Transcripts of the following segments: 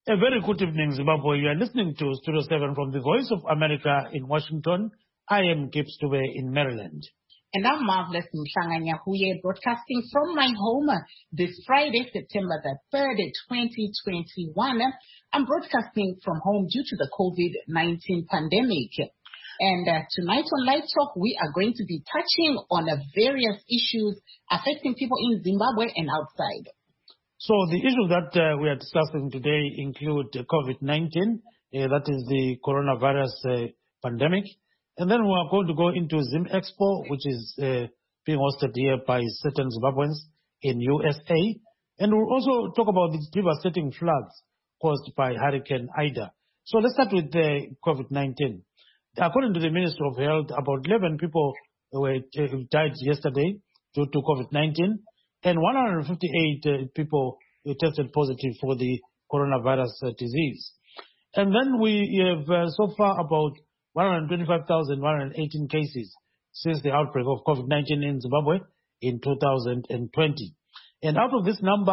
A very good evening, Zimbabwe. You are listening to Studio 7 from the Voice of America in Washington. I am Gibbs Dube in Maryland. And I'm Marvelous Mhlanga-Nyahuye, broadcasting from my home this Friday, September the 3rd, 2021. I'm broadcasting from home due to the COVID-19 pandemic. And tonight on Live Talk, we are going to be touching on various issues affecting people in Zimbabwe and outside. So the issues that we are discussing today include COVID-19, that is the coronavirus pandemic. And then we are going to go into Zim Expo, which is being hosted here by certain Zimbabweans in USA. And we'll also talk about the devastating floods caused by Hurricane Ida. So let's start with COVID-19. According to the Ministry of Health, about 11 people died yesterday due to COVID-19, and 158 people tested positive for the coronavirus disease. And then we have so far about 125,118 cases since the outbreak of COVID-19 in Zimbabwe in 2020. And out of this number,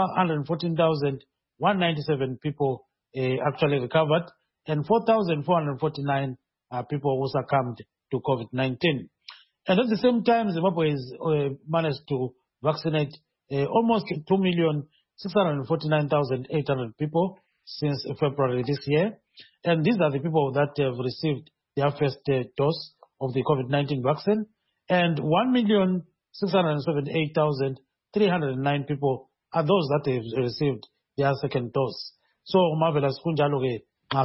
114,197 people actually recovered, and 4,449 people who succumbed to COVID-19. And at the same time, Zimbabwe has managed to vaccinate almost 2,649,800 people since February this year. And these are the people that have received their first dose of the COVID-19 vaccine. And 1,678,309 people are those that have received their second dose. So, Marvelous Kunjaloge,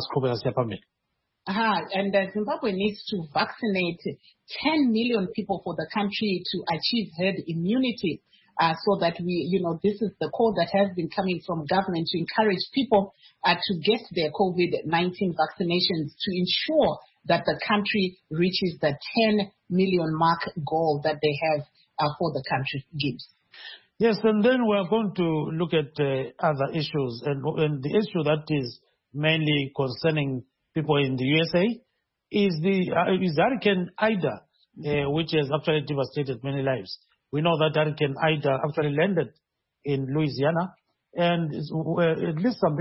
and Zimbabwe needs to vaccinate 10 million people for the country to achieve herd immunity. So that this is the call that has been coming from government to encourage people to get their COVID-19 vaccinations to ensure that the country reaches the 10 million mark goal that they have for the country. Gibbs. Yes, and then we're going to look at other issues. And the issue that is mainly concerning people in the USA is Hurricane Ida, which has actually devastated many lives. We know that Hurricane Ida actually landed in Louisiana, and at least a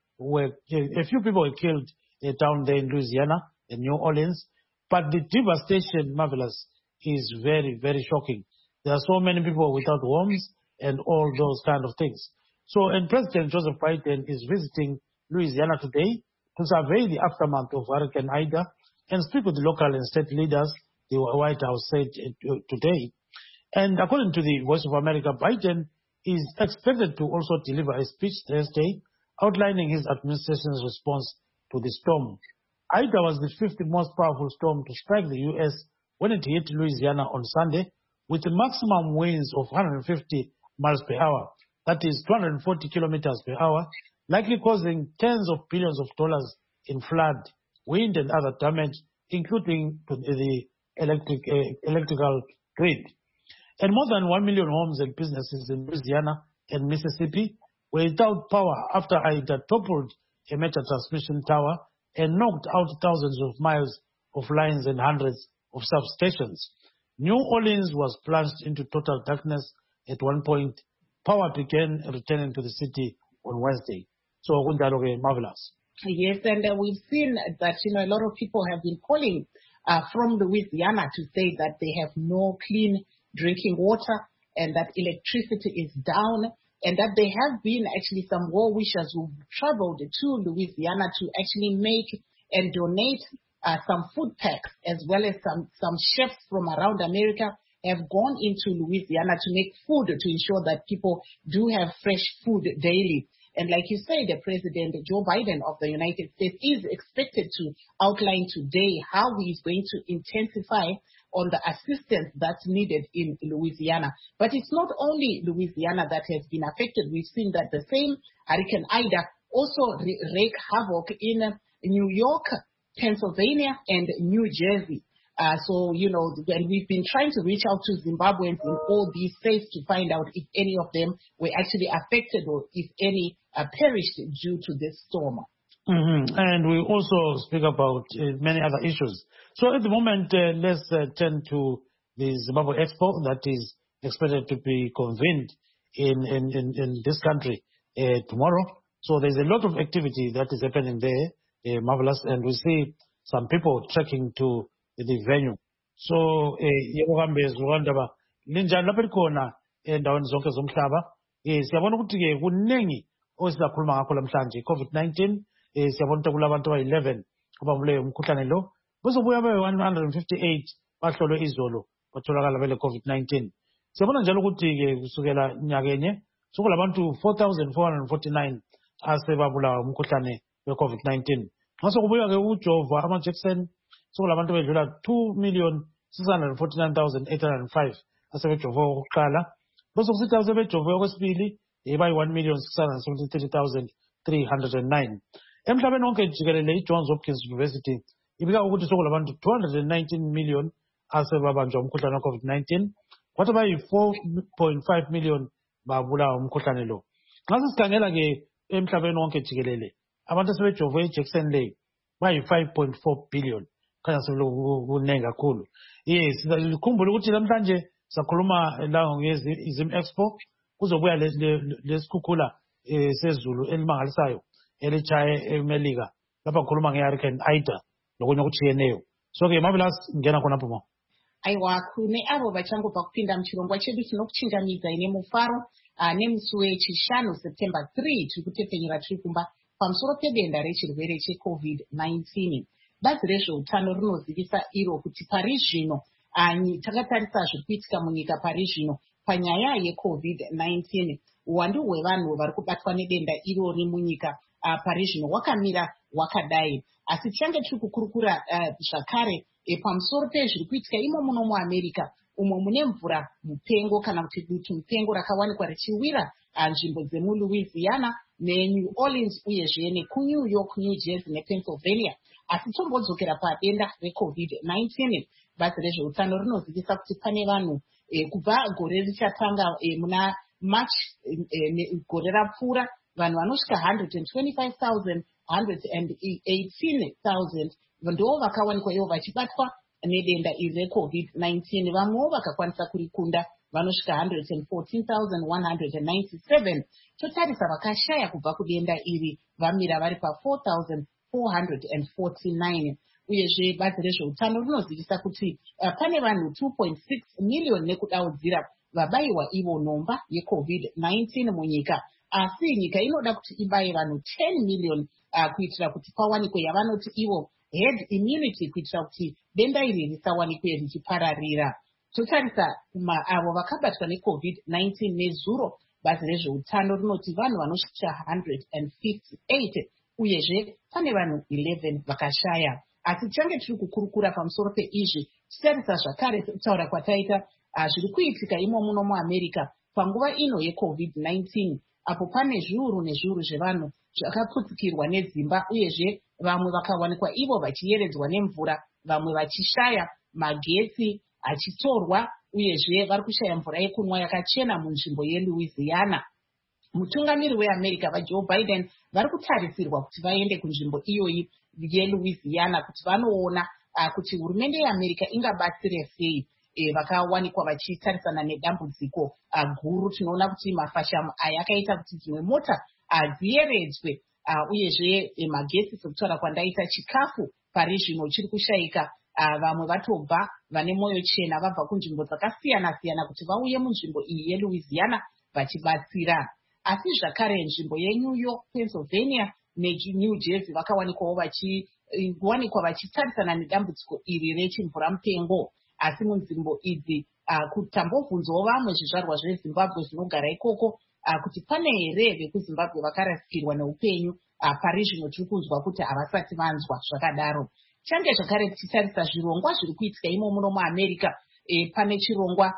few people were killed down there in Louisiana, in New Orleans. But the devastation, Marvelous, is very, very shocking. There are so many people without homes and all those kind of things. So, and President Joseph Biden is visiting Louisiana today to survey the aftermath of Hurricane Ida and speak with the local and state leaders, the White House said today. And according to the Voice of America, Biden is expected to also deliver a speech Thursday outlining his administration's response to the storm. Ida was the fifth most powerful storm to strike the U.S. when it hit Louisiana on Sunday with a maximum winds of 150 miles per hour. That is 240 kilometers per hour, likely causing tens of billions of dollars in flood, wind, and other damage, including to the electrical grid. And more than 1 million homes and businesses in Louisiana and Mississippi were without power after Ida toppled a major transmission tower and knocked out thousands of miles of lines and hundreds of substations. New Orleans was plunged into total darkness at one point. Power began returning to the city on Wednesday. So, Marvelous. Yes, and we've seen that, a lot of people have been calling from Louisiana to say that they have no clean drinking water and that electricity is down, and that there have been actually some well-wishers who traveled to Louisiana to actually make and donate some food packs, as well as some chefs from around America have gone into Louisiana to make food to ensure that people do have fresh food daily. And like you say, the President Joe Biden of the United States is expected to outline today how he is going to intensify on the assistance that's needed in Louisiana. But it's not only Louisiana that has been affected. We've seen that the same Hurricane Ida also wreaked havoc in New York, Pennsylvania, and New Jersey. And we've been trying to reach out to Zimbabweans in all these states to find out if any of them were actually affected or if any perished due to this storm. Mm-hmm. And we also speak about many other issues. So at the moment, let's turn to the Zimbabwe Expo that is expected to be convened in this country tomorrow. So there's a lot of activity that is happening there, Marvelous, and we see some people trekking to the venue. So linjani lapha likhona endaweni zonke zomhlaba. Siyabona ukuthi-ke kuningi osizakhuluma ngakho namhlanje COVID-19. Siyabona ukuthi kulabantu abayi-11 ababuleyo umkhuhlane lo. Kuzobuya bayi-158 bahlolwe izolo batholakala bele COVID-19. Siyabona njalo ukuthi-ke kusukela nyakenye sokulabantu 4,449 asebabulawa umkhuhlane we-COVID-19. Nxa kubuya-ke ukujova amajekiseni sokulabantu bedlula 2,649,805 asebejove okokuqala. Bese kusithi asebejove okwesibili bayi-1,673,309. Emhlabeni wonke jikelele i-Johns Hopkins University ibika ukuthi sokulabantu 219 million asebabanjwa umkhuhlane we-COVID-19. Kwathi bayi-4.5 million babulawa umkhuhlane lo. Nxa sisikhangela-ke emhlabeni wonke jikelele abantu asebejove ijekiseni leyi bayi-5.4 billion. Khanya sekunengi kakhulu. Yes, likhumbule ukuthi namhlanje sakhuluma la nge-Zim Expo kuzobuya lesikhukhula sezulu elimangalisayo elichaye eMelika. Lapha kukhuluma nge-Hurricane Ida lokunye okutshiyeneyo. So-ke Marvelous ngena khonapho mo. Aiwa, kune avo vachangobva kupinda muchirongwa chedu chinokuchingamidza ine mufaro nemusi wechishanu September 3 tiri kutepfenyura tiri kumba pamusoro pedenda rechirwere cheCovid-19. Bazi rezveutano rinozivisa iro kuti pari zvino takatarisa zviri kuitika munyika pari zvino panyaya yeCovid-19. Uwandu hwevanhu vari kubatwa nedenda irori munyika pari zvino wakamira wakadai. Asi tichange tiri kukurukura zvakare pamusoro pezviri kuitika imo muno muAmerica umwe mune mvura mupengo kana kuti dutu mupengo rakawanikwa richiwira nzvimbo dzemuLouisiana neNew Orleans uyezve nekuNew York, New Jersey nePennsylvania. Asi tombodzokera padenda reCovid-19. Bazi rezveutano rinozivisa kuti pane vanhu kubva gore richatanga muna March gore rapfuura vanhu vanosvika 125,118,000 ndo vakawanikwa ivo vachibatwa nedenda iri reCovid-19. Vamwewo vakakwanisa kurikunda vanosvika 114,197. Totarisa vakashaya kubva kudenda iri vamira vari pa4,449. Uyezve bazi rezveutano rinozivisa kuti pane vanhu 2.6 million nekudaudzira vabayiwa ivo nhomba yeCovid-19 munyika. Asi nyika inoda kuti ibaye vanhu 10 million kuitira kuti pawanikwe yavanoti ivo herd immunity kuitira kuti denda iri risawanikwe richipararira. Totarisa avo vakabatwa neCovid-19 nezuro, bazi rezveutano rinoti vanhu vanosvika 158 uyezve pane vanhu 11 vakashaya. Asi tichange tiri kukurukura pamusoro peizvi titarisa zvakare kutaura kwataita zviri kuitika imo muno muAmerica panguva ino yeCovid-19 apo pane zviuru nezviuru zvevanhu zvakaputsikirwa nedzimba uyezve vamwe vakawanikwa ivo vachiyeredzwa nemvura, vamwe vachishaya magetsi achitorwa uyezve vari kushaya mvura yekunwa yakachena munzvimbo yeLouisiana. Mutungamiri weAmerica vaJoe Biden vari kutarisirwa kuti vaende kunzvimbo iyoyi yeLouisiana kuti vanoona kuti hurumende yeAmerica ingabatsire sei vakawanikwa vachitarisana nedambudziko guru. Tinoona kuti mafashamu aya akaita kuti dzimwe mota dziyeredzwe uyezve magetsi sekutaura kwandaita chikafu pari zvino chiri kushayika. Vamwe vatobva vane mwoyo chena vabva kunzvimbo dzakasiyana-siyana kuti vauye munzvimbo iyi yeLouisiana vachibatsira. Asi zvakare nzvimbo yeNew York, Pennsylvania neNew Jersey vakawanikwawo vachiwanikwa vachitarisana nedambudziko iri rechimvura mupengo. Asi munzvimbo idzi kutambobvunzawo vamwe zvizvarwa zveZimbabwe zvinogara ikoko kuti pane here vekuZimbabwe vakarasikirwa neupenyu. Pari zvino tiri kunzwa kuti havasati vanzwa zvakadaro. Change zvakare tichitarisa zvirongwa zviri kuitika imo muno muAmerica. Pane chirongwa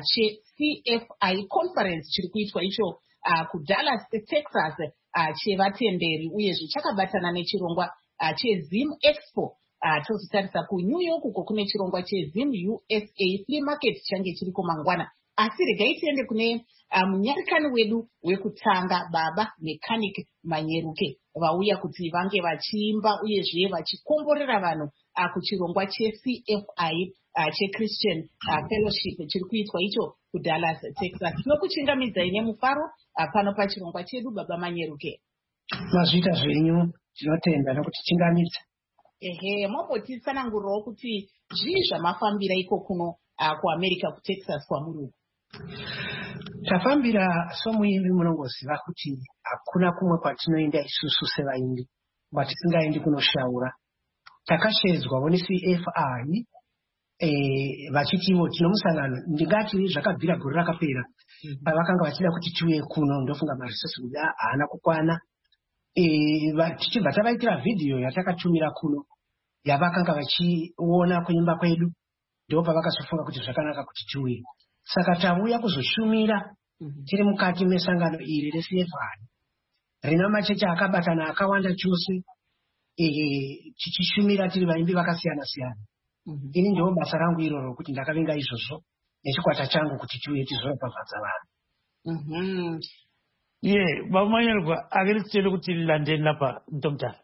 cheCFI conference chiri kuitwa icho kuDallas, Texas chevatenderi uyezve chakabatana nechirongwa cheZim Expo. Tozotarisa kuNew York uko kune chirongwa cheZim USA Flea Market change chiriko mangwana. Asi regai tiende kune munyarikani wedu wekutanga Baba Mechanic Manyeruke vauya kuti vange vachiimba uyezve vachikomborera vanhu kuchirongwa cheCFI cheChristian Fellowship chiri kuitwa icho kuDallas, Texas. Tinokuchingamidza ine mufaro pano pachirongwa chedu Baba Manyeruke. Mazvita zvenyu tinotenda nokuti chingamidza. Mambotitsanangurirawo kuti zvii zvamafambira iko kuno kuAmerica kuTexas kwamuri uko? Tafambira somuimbi munongoziva kuti hakuna kumwe kwatinoenda isusu sevaimbi kwatisingaendi kunoshaura. Takashedzwawo neCFI vachitiwo tino musangano, ndingati zvakabvira gore rakapera pavakanga vachida kuti tiuye kuno, ndofunga marisosi kuti haana kukwana. Tichibva tavaitira vhidhiyo yatakatumira kuno yavakanga vachiona kuimba kwedu, ndo pavakazofunga kuti zvakanaka kuti tiuye. Saka tauya kuzoshumira tiri mukati mesangano iri reCFI rina machechi akabatana akawanda chose, tichishumira tiri vaimbi vakasiyana siyana. Ini ndiwo basa rangu iroro kuti ndakavinga izvozvo nechikwata changu kuti tiuye tizoropafadza vanhu. Vamanyerwa akirichitele kuti landeni lapa Ntomtara.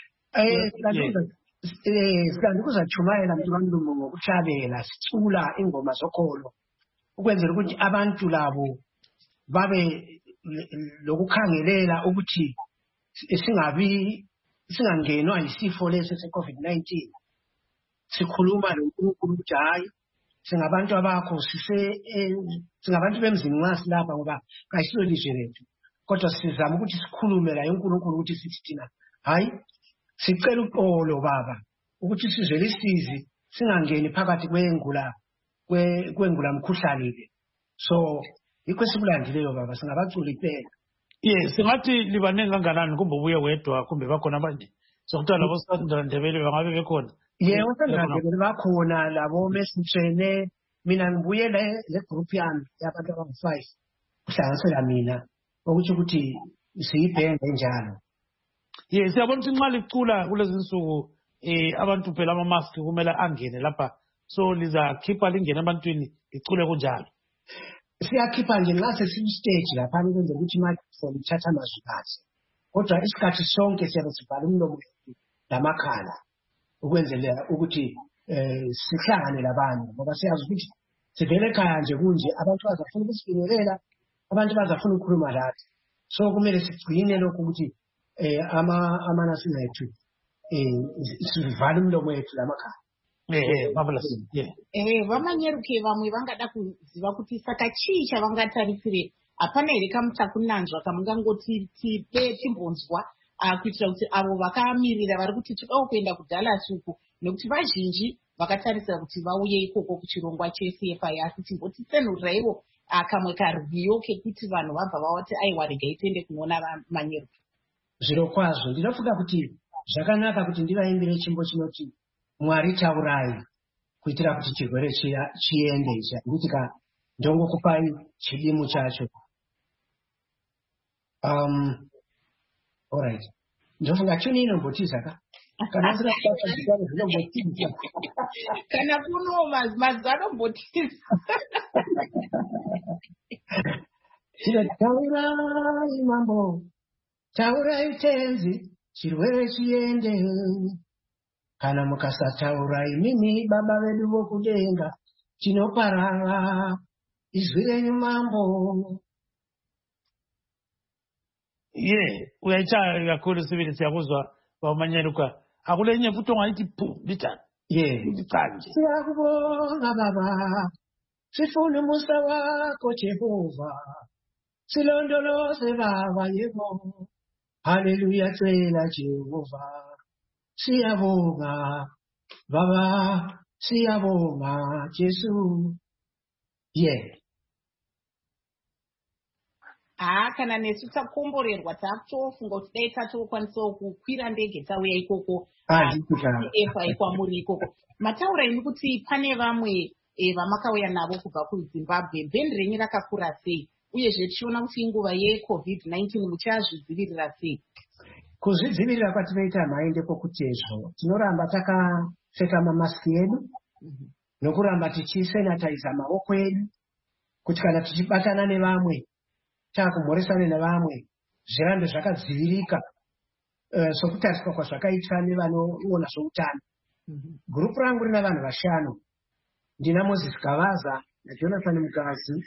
Sika ndikuzachumayela mntu wami ngokuhlabela sicula ingoma zokolo ukwenzela ukuthi abantu labo babe lokukhangelela ukuthi singangenwa yisifo lesi se-COVID-19. Sikhuluma loNkulunkulu ukuthi hayi singabantu abakho, singabantu bemzini wasi lapha ngoba kayisilo lizwe lethu, kodwa sizama ukuthi sikhulume la uNkulunkulu ukuthi sithi thina hayi sicela uxolo baba ukuthi sizwe isizi singangeni phakathi kwengula mkhuhlane le. So yikho sikulandileyo baba, singabaculi kuphela. Singathi libanengi kanganani kumbe ubuye wedwa kumbe bakhona abanye sokuthi labo sandandebele bangabe bekhona? Sandandebele bakhona, labo mesitshene, mina ngibuye le group yami yabantu abangu-5 kuhlanganisela mina ukuthi siyibhenge njalo. Siyabona ukuthi nxa licula kulezi nsuku abantu phela ama-mask kumele angene lapha, so lizakhipha lingene ebantwini licule kunjalo? Siyakhipha nje nxa sesikustage laphana ukwenzela ukuthi microphone ithatha amazwi kahle, kodwa isikhathi sonke siyabe sivala umlomo lamakhala ukwenzela ukuthi sihlangane labanye, ngoba siyazi ukuthi sivele ekhaya nje kunje abantu bazafuna ukusifinyelela, abantu bazafuna ukukhuluma lathi. So kumele sigcine lokhu ukuthi amanasina ethu sivale umlomo wethu lamakhala. Vamanyeruke vamwe vangada kuziva kuti saka chii chavangatarisire? Hapana here kamutakunanzva kamungangoti timbonzwa kuitira kuti avo vakamirira vari kuti todawo kuenda kuDallas uku, nekuti vazhinji vakatarisira kuti vauye ikoko kuchirongwa cheCFI, asi timbotitsenuraiwo kamwe karwiyo kekuti vanhu vabva vavati aiwa regai tiende kunoona Manyeruke. Zviro kwazvo ndinofunga kuti zvakanaka kuti ndivaimbire chimbo chinoti Mwari taurai, kuitira kuti chirwere chiende ichi. Nditika ndongokupai chidimu chacho. Alright. Ndofunga chuni inombotiza ka? Kana zira kubacha zvitano zvinombotiza. Kana kuno mazwi anombotiza. Taurai mambo, taurai tenzi, chirwere chiende. Kana mukasataura imimi baba vedu vokudenga tinoparara, izwi renyu mambo. Uyaita kakhulu sibili siyakuzwa Vamanyeruka. Akulenye kutonga iti pu litani. Litanje. Siyakubonga baba, sifune umusa wako Jehova, silondoloze baba yebo. Haleluya cela Jehova. Siyabonga baba, siyabonga Jesu. Kana nesu takomborerwa takutofunga kuti dai tatokwanisawo kukwira ndege tauya ikoko CFI kwamuri ikoko. Mataura imi kuti pane vamwe vamakauya navo kubva kuZimbabwe, bhendi renyu rakakura sei, uyezve tichiona kuti inguva yeCovid-19 muchazvidzivirira sei? Kuzvidzivirira kwatinoita mhaindeko kutezvo tinoramba takapfeka mamasiki edu nokuramba tichisenataiza maoko edu kuti kana tichibatana nevamwe takumhoresana nevamwe zvirambe zvakadzivirika sokutariswa kwazvakaitwa nevanoona zveutano. Gurupu rangu rina vanhu 5. Ndina Moses Gavaza naJonathan Mugazi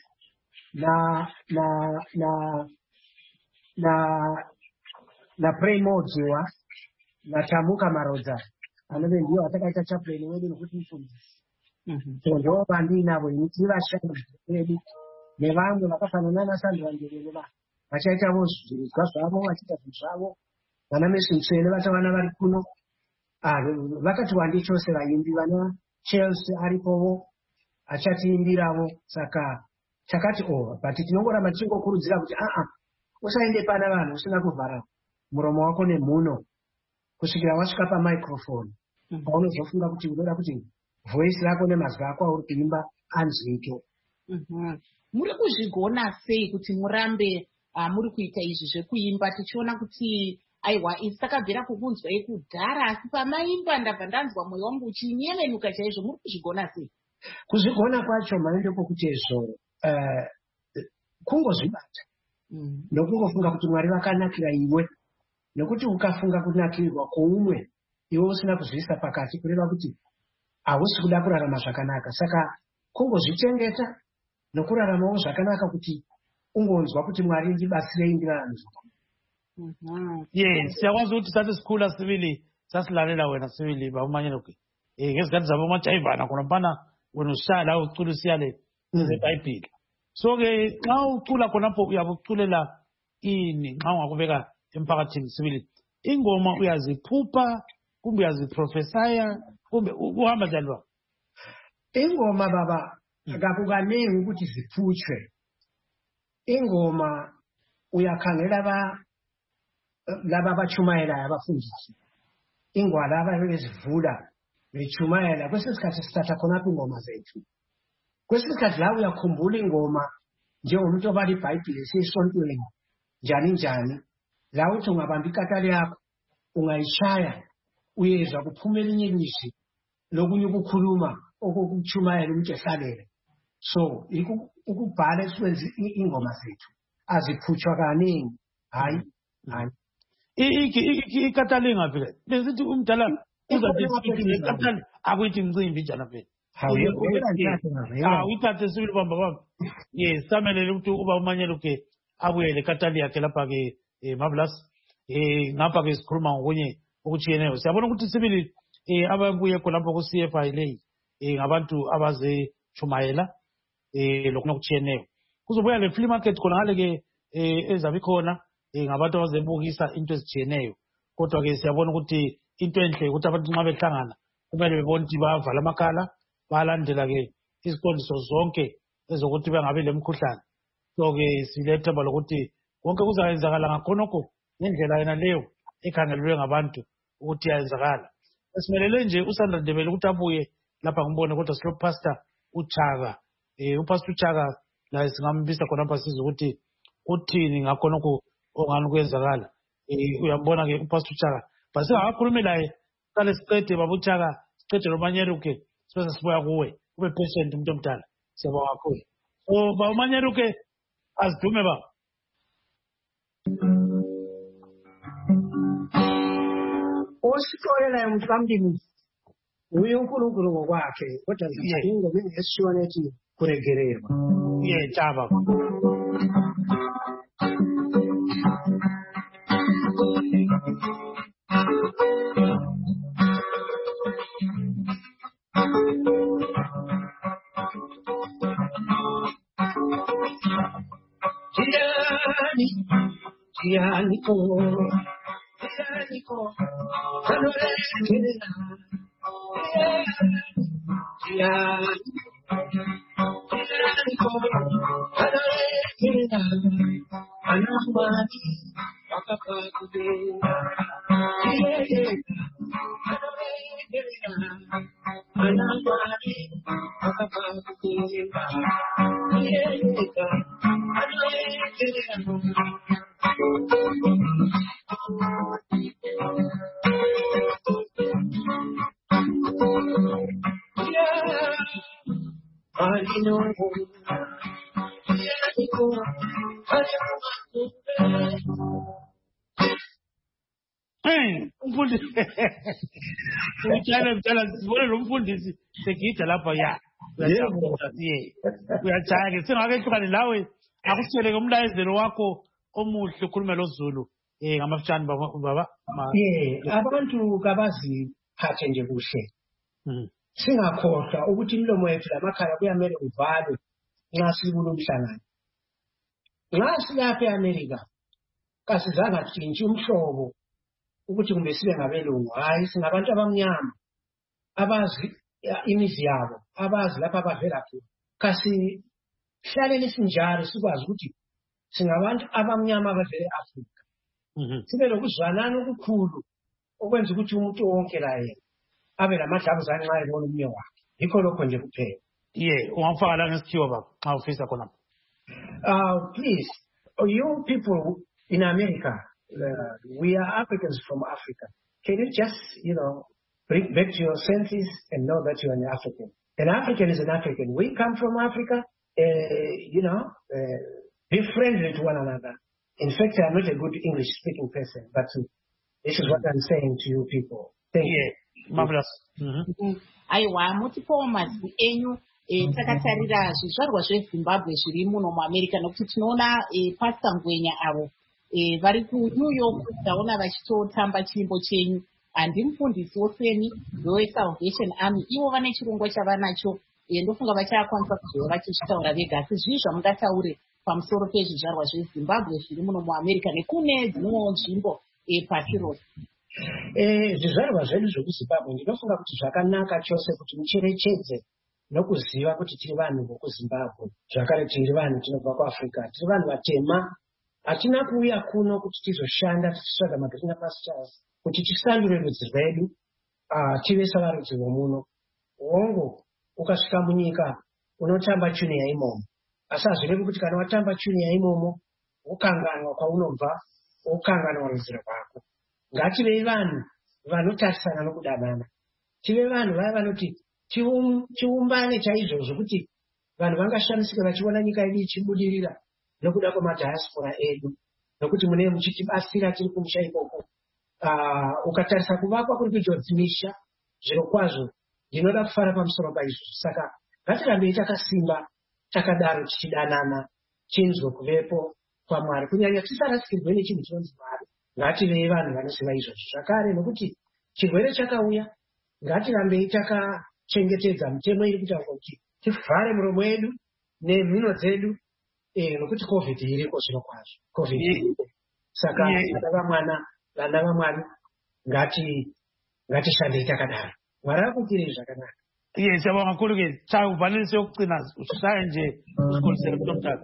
na Pray Modziwa na Tamuka Marodza anove ndiyo atakaita chaplain wedu nokuti mufundisi. So ndo vandinavo initi vashandi vedu nevamwe vakafanana naSandra Nderere vachaitawo zvirizwa zvavo vachiita zvinhu zvavo. Vana Meshintsvene vachavana vari kuno. Vakati wandi chose vaimbi vana Chelsea aripowo achatiimbirawo. Saka takati but tinongoramba tichingokurudzira kuti usaende pana vanhu usina kuvhara muromo wako nemhuno kusvikira wasvika pamicrophone paunozofunga kuti unoda kuti voice rako nemazwi ako auri kuimba anzwike. Muri kuzvigona sei kuti murambe muri kuita izvi zvekuimba tichiona kuti aiwa isi takabvira kukunzwai kudhara asi pamaimba ndabva ndanzwa mwoyo wangu uchinyevenuka chaizvo. Muri kuzvigona sei? Kuzvigona kwacho maende kwokutezvo kungozvibata nokungofunga kuti Mwari vakanakira iwe, nokuti ukafunga kunakirirwa kwoumwe iwe usina kuzviisa pakati kureva kuti hausi kuda kurarama zvakanaka. Saka kungozvichengeta nokuraramawo zvakanaka kuti ungonzwa kuti Mwari ndibatsirei ndirarame zvakanaka. Yes, siyakwazi ukuthi sathi sikhula sibili sasilalela wena sibili bawumanyela ke. Ngesikhathi zabo machaivana khona mpana wena ushala ucula usiyale eBhayibheli. So ke xa ucula khonapho uyabuculela ini xa ungakubeka emphakathini sibili. Ingoma uyaziphupha kumbe uyaziprofesaya kumbe uhamba njani ba? Ingoma baba akakukanengi ukuthi ziphutshwe. Ingoma uyakhangela laba bachumayela abafundisi. Ingwala abazivula bechumayela kwesikhathi sithatha khonapho ingoma zethu. Kwesikhathi la uyakhumbula ingoma njengomuntu obala iBhayibheli esesontweni njani la uthi ungabamba ikatali yakho ungayishaya uyezwa kuphuma elinye ilizwi lokunye ukukhuluma okuchumayela umuntu ehlalele. So ukubhala esiwenza ingoma zethu aziphutshwa kaningi. Hayi ikatali ngaphi le? Besithi umdala uzathi ikatali akuyithi incimbi njana phela. Uyithathe sibili bamba. Yes, samelele ukuthi uba umanyelo ke abuyele katali yakhe lapha ke Marvelous. Ngapha ke sikhuluma ngokunye okuchiyeneyo. Siyabona ukuthi sibili ababuye khonapho ku CFI le ngabantu abaze chumayela lokunye okuchiyeneyo. Kuzobuya le flea market khona ngale ke ezabe khona ngabantu abazebukisa into ezichiyeneyo. Kodwa ke siyabona ukuthi into enhle ukuthi abantu nxa behlangana kumele bebone ukuthi bavala amakhala balandela ke iziqondiso zonke ezokuthi bengabe lemkhuhlane. So ke silethemba lokuthi konke kuzayenzakala ngakhonokho ngendlela yena leyo ekhangelwe ngabantu ukuthi yayenzakala. Esimelele nje uSandra Ndebele ukuthi abuye lapha ngimbone kodwa silo pastor uChaka. Upastor uChaka la singambisa khonapha sizwe ukuthi uthini ngakhonokho ongani kwenzakala. Uyambona ke upastor uChaka. Base akakhulume laye kale siqede babuChaka siqede lomanyeruke sibese sibuya kuwe ube patient umuntu omdala. Siyabonga kakhulu. So bawumanyeruke azidume ba. Osikolela umuntu kamdini uye uNkulunkulu ngokwakhe kodwa ingoma ngesishona ethi kuregererwa. Chaba. Sibone lo mfundisi segida lapha ya. Uyajaya ke singake hlukane lawe akusitshele ke umlayezelo wakho omuhle ukhulume loZulu ngamafutshane baba. Abantu kabaziphathe nje kuhle. Singakhohlwa ukuthi imilomo yethu lamakhala kuyamele uvalwe nxa sikulo umhlangano. Nxa silapha eAmerica kasizanga sitshintshe umhlobo ukuthi kumbe sibe ngabelungu. Hayi, singabantu abamnyama abazi imizi yabo, abazi lapha abavela khona. Kasihlaleni sinjalo sikwazi ukuthi singabantu abamnyama abavela eAfrika. Sibe lokuzwanana okukhulu okwenza ukuthi umuntu wonke la yena abe lamadlabuzane nxa ebona umnye wakhe. Yikho lokho nje kuphela. Ungafaka la ngesikhiwa baba xa ufisa khona. Please, you people in America, we are Africans from Africa. Can you just, bring back to your senses and know that you are an African? An African is an African. We come from Africa, be friendly to one another. In fact, I'm not a good English-speaking person, but this is what I'm saying to you people. Thank you. Marvelous. Aiwa, mutipowo mazwi enyu takatarira zvizvarwa zveZimbabwe zviri muno muAmerica nokuti tinoona Pastor Ngwenya avo vari kuNew York taona vachitotamba chimbo chenyu. Handimufundisi woseni weSalvation Army, ivo vane chirongwa chavanacho ndofunga vachakwanisa kuzova vachitaura vega. Asi zvii zvamungataure pamusoro pezvizvarwa zveZimbabwe zviri muno muAmerica nekune dzimwewo nzvimbo pasi rose? Zvizvarwa zvedu zvekuZimbabwe ndinofunga kuti zvakanaka chose kuti mucherechedze nokuziva kuti tiri vanhu vokuZimbabwe. Zvakare tiri vanhu tinobva kuAfrica, tiri vanhu vatema. Hatina kuuya kuno kuti tizoshanda tichitsvaga magreen pastures kuti tisandure rudzi rwedu tive savarudzi vomuno. Hongo ukasvika munyika unotamba chuni yaimomo, asi hazvirevi kuti kana watamba chuni yaimomo wokanganwa kwaunobva, wokanganwa rudzi rwako. Ngativei vanhu vanotarisana nokudanana. Tive vanhu vaya vanoti tiumbane chaizvo zvokuti vanhu vangashamisika vachiona nyika yedu ichibudirira nokuda kwemadhayasipora edu, nokuti munee muchitibatsira tiri kumusha ikoko. Ukatarisa kuvakwa kuri kujodzimisha zviro kwazvo ndinoda kufara pamusoro paizvo. Saka ngatirambei takasimba takadaro tichidanana, chinzwe kuvepo kwaMwari, kunyanya tisarasikirwe nechinhu chinonzi Mwari. Ngativei vanhu vanoziva izvozvo. Zvakare nokuti chirwere chakauya, ngatirambei takachengetedza mitemo iri kutaura kuti tivhare muromo wedu nemhino dzedu nokuti COVID iriko zvino kwazvo. COVID iriko. Saka vana vaMwari ngatishandei takadaro. Mwari akuitirei zvakanaka. Siyabonga kakhulu ke cha uvalise yokucina usaye nje usikholisele kulo mthatha.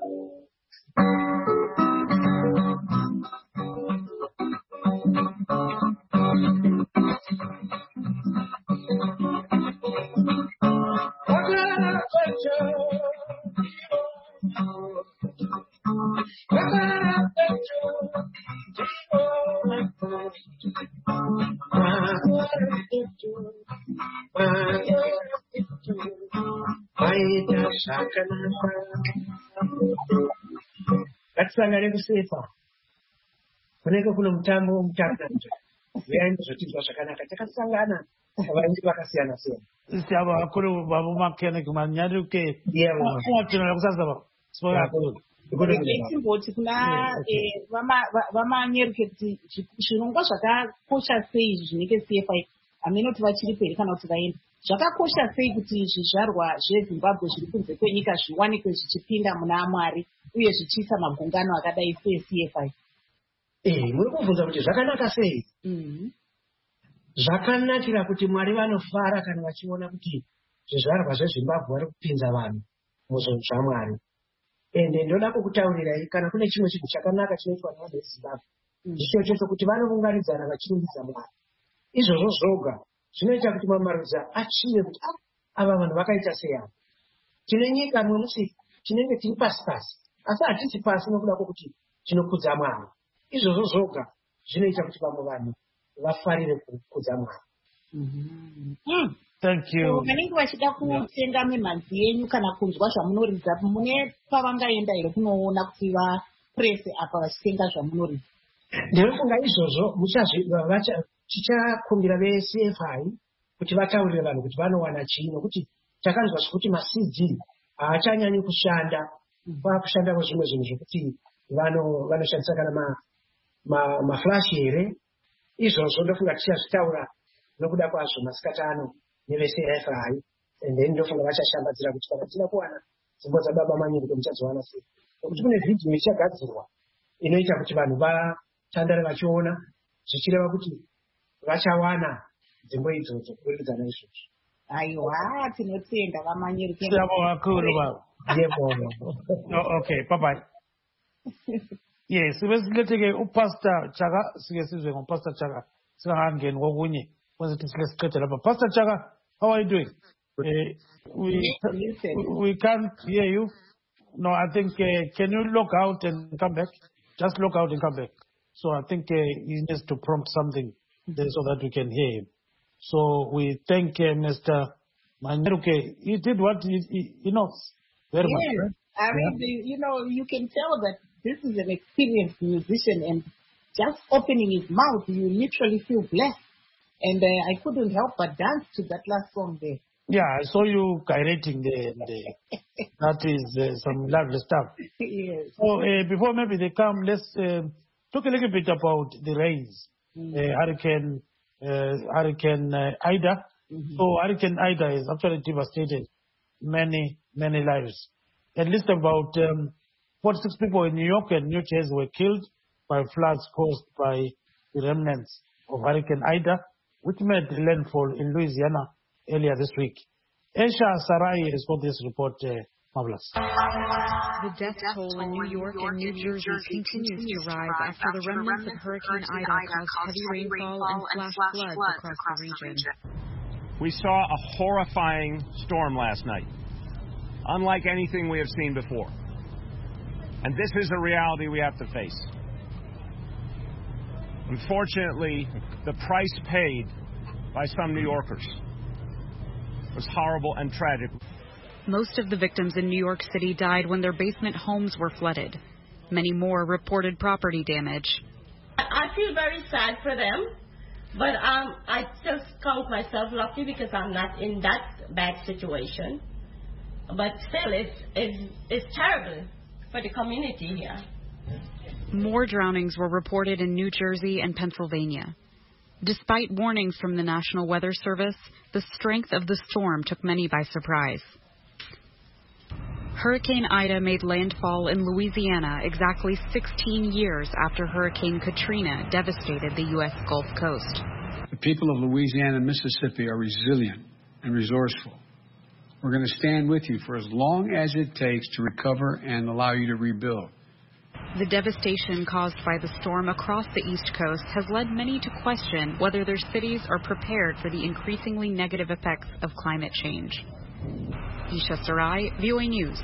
Ngatisangane kusefa. Kunenge kuno mutambo mutandanje. Uyai ndizotizwa zvakanaka. Takasangana varume vakasiyana siyana. Siyabonga kakhulu baba uMakeneke Manyaduke. Ungathinela kusasa baba. Sibonga kakhulu. Timboti kuna vamanyeruke kuti zvirongwa zvakakosha sei zvinenge CFI aminoti vachiri peri kana kuti vaenda. Zvakakosha sei kuti zvizvarwa zveZimbabwe zviri kunze kwenyika zviwanikwe zvichipinda muna Mwari uye zvichiisa magungano akadai seCFI? Muri kubvunza kuti zvakanaka sei? Zvakanakira kuti Mwari vanofara kana vachiona kuti zvizvarwa zveZimbabwe vari kupinza vanhu muzvinhu zvaMwari. Ende ndoda kukutaurirai kana kune chimwe chinhu chakanaka chinoitwa nevanhu veZimbabwe, ndicho kuti vanounganidzana vachirumbidza Mwari. Izvozvo zvoga zvinoita kuti mamarudzi achive kuti ava vanhu vakaita sei ava. Tine nyika mwemusi tinenge tiri pasi pasi, asi hatisi pasi nokuda kwokuti tinokudza Mwari. Izvozvo zvoga zvinoita kuti vamwe vanhu vafarire kukudza Mwari. Thank you. Vanenge vachida kutenga mimhanzi yenyu kana kunzwa zvamunoridza, mune pavangaenda here kunoona kuti vaprese apa vachitenga zvamunoridza? Ndinofunga izvozvo tichakumbira veCFI kuti vataurire vanhu kuti vanowana chii, nokuti takanzwa zvekuti maCD haachanyanyi kushanda, vakushanda zvimwe zvinhu zvokuti vanoshandisa kana maflashere izvozvo ndofunga tichazvitaura nokuda kwazvo masikatano nevese-FI, and then ndofunga vachashambadzira kuti kana tina kuwana dzimbo dzababa Manyuruko muchadziwana sei, nokuti kune vhidhiyo ichagadzirwa inoita kuti vanhu vatandare vachiona zvichireva kuti vachawana dzimbo idzodzo kuburikidza naizvozvo. Aiwa, tinotenda vaManyuruko. Okay, bye-bye. Yes, basically Pastor Chaga, Pastor Chaga, Sahangen, Wogunye, was it Pastor Chaga, how are you doing? We can't hear you. No, I think, can you log out and come back? Just log out and come back. So I think he needs to prompt something there so that we can hear him. So we thank Mr. Manyuruko. He did what he knows very much. Right? I mean, you can tell that this is an experienced musician, and just opening his mouth, you literally feel blessed. And I couldn't help but dance to that last song there. Yeah, I saw you gyrating there. That is some lovely stuff. Yes. So before maybe they come, let's talk a little bit about the rains. Hurricane Ida. Mm-hmm. So Hurricane Ida has actually devastated many lives. At least about 46 people in New York and New Jersey were killed by floods caused by the remnants of Hurricane Ida, which made landfall in Louisiana earlier this week. Esha Sarai has got this report, Marvelous. The death toll in New York and New Jersey continues to rise after the remnants of Hurricane Ida caused heavy rainfall and flash floods across the region. We saw a horrifying storm last night, unlike anything we have seen before. And this is a reality we have to face. Unfortunately, the price paid by some New Yorkers was horrible and tragic. Most of the victims in New York City died when their basement homes were flooded. Many more reported property damage. I feel very sad for them, but I just count myself lucky because I'm not in that bad situation. But still, it's terrible for the community here. More drownings were reported in New Jersey and Pennsylvania. Despite warnings from the National Weather Service, the strength of the storm took many by surprise. Hurricane Ida made landfall in Louisiana exactly 16 years after Hurricane Katrina devastated the U.S. Gulf Coast. The people of Louisiana and Mississippi are resilient and resourceful. We're going to stand with you for as long as it takes to recover and allow you to rebuild. The devastation caused by the storm across the East Coast has led many to question whether their cities are prepared for the increasingly negative effects of climate change. Isha Sarai, VOA News.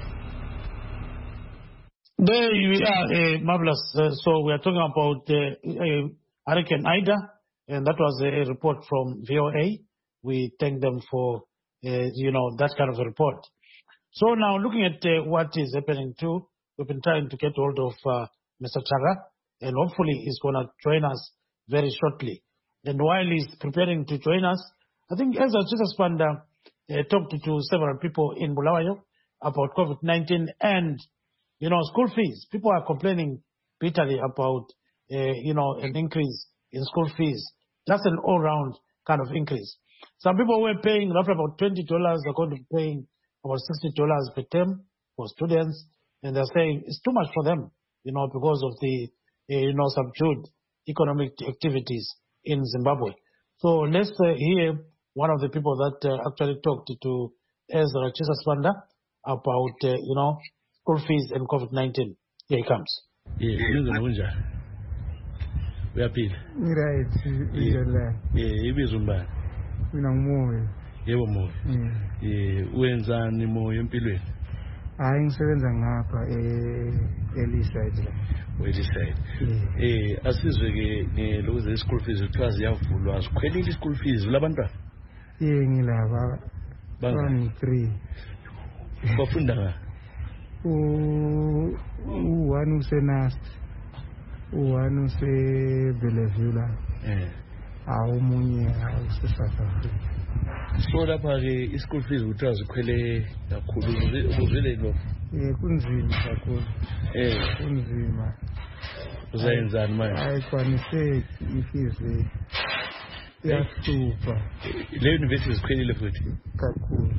There you are, Marvelous. So we are talking about Hurricane Ida, and that was a report from VOA. We thank them for, that kind of a report. So now looking at what is happening too, we've been trying to get hold of Mr. Chaga, and hopefully he's going to join us very shortly. And while he's preparing to join us, I think Ezra Chisaspanda talked to several people in Bulawayo about COVID-19 and, school fees. People are complaining bitterly about, an increase in school fees. That's an all-round kind of increase. Some people were paying roughly about $20. They're going to be paying about $60 per term for students. And they're saying it's too much for them, because of the, subdued economic activities in Zimbabwe. So let's hear one of the people that actually talked to Ezra Chisaspanda about, school fees and COVID-19. Here he comes. We are paid. Yebo mo. Wenza nimo empilweni. Hayi ngisebenza ngapha eLeaside la. ELeaside. Asizwe ke lokuze school fees kuthiwa ziyavulwa asikhwelile school fees labantwana. Ngilaba. Bani 3. Bafunda nga. One useNast. One useBellevue la. Awumunye useSouth Africa. So lapha ke school fees kuthiwa zikhwele kakhulu uzwele lo. Kunzima kakhulu. Kunzima. Uzayenzani manje? Ayikwaniseki ifizi. Iyasitupha. Le university isikhwelile futhi. Kakhulu.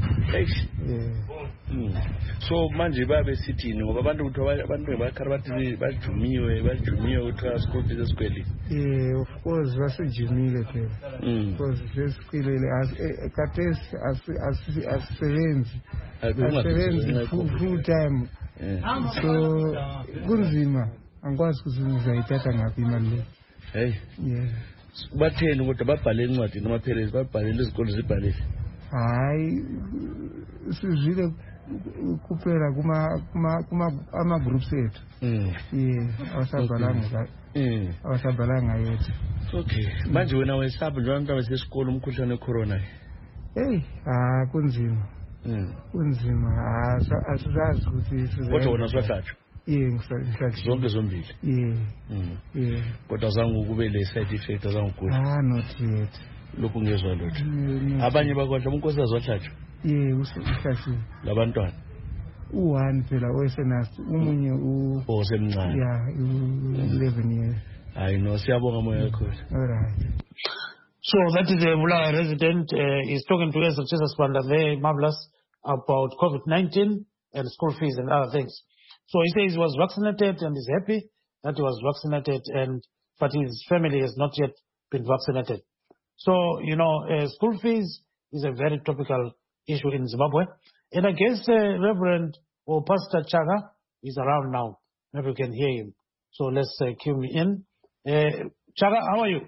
So manje babe sithini ngoba abantu bakhala bathi bajumiwe ukuthi school fees esikwelile. Of course basijumile phela. Because sesikwelile khathesi asisebenzi. Asisebenzi full time. So kunzima angikwazi ukuthi ngizayithatha ngaphi imali le. Hey. Batheni kodwa babhale incwadi nomaphelezi babhalele izikolo zibhalile. Hayi sizile kuphela kuma groups ethu. Awasabhalanga yethu. Okay. Manje wena wesaba nje abantu abasesikolo umkhuhlane wecorona. Kunzima. Kunzima. Asizazi ukuthi kodwa wona swahlatshwa. Ngihlatshwa. Zonke zombili. Kodwa zangu kube le side effect azangugula. Not yet. Lokhu ngezwe lutho. Abanye bakwadla uNkosi azwahlatshwa. Uhlatshiwe. Labantwana. U1 phela owesenasi umunye osemncane. 11 years. I know siyabonga moya yakho. Alright. So that is the Bulaya resident is talking to us, Jesus Panda there, Marvelous, about COVID-19 and school fees and other things. So he says he was vaccinated and is happy that he was vaccinated, but his family has not yet been vaccinated. So, school fees is a very topical issue in Zimbabwe. And I guess Reverend or Pastor Chaga is around now. Maybe we can hear him. So let's cue me in. Chaga, how are you?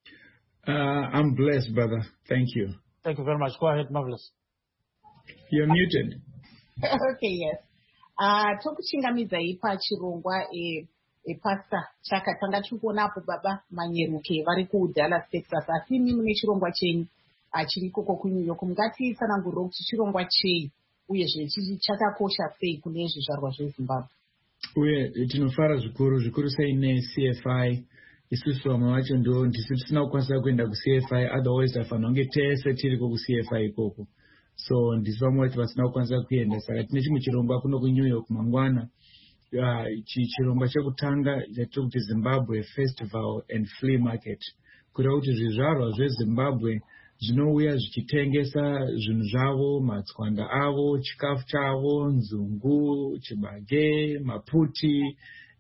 I'm blessed, brother. Thank you. Thank you very much. Go ahead, Marvelous. You're muted. Okay, yes. Tokuchingamidza ipa chirongwa Pastor Chaka tanga chukuonapo baba manyeruke vari kuDallas Texas asi mimi mune chirongwa chenyu chiri koko kuNew York mungatisanangurira kuti chirongwa chei uyezve chakakosha sei kune zvizvarwa zveZimbabwe. Uye tinofara zvikuru sei neCFI. Isusu vamwe vacho ndisu tisina kukwanisa kuenda kuCFI, otherwise tafanira kunge tese tiriko kuCFI ikoko. So ndisu vamwe vacho vasina kukwanisa kuenda, saka tine chimwe chirongwa kuno kuNew York mangwana. Chirongwa chekutanga chatiri kuti Zimbabwe Festival and Flea Market. Kureva kuti zvizvarwa zveZimbabwe zvinouya zvichitengesa zvinhu zvavo, matswanda avo, chikafu chavo, nzungu, chibage, maputi,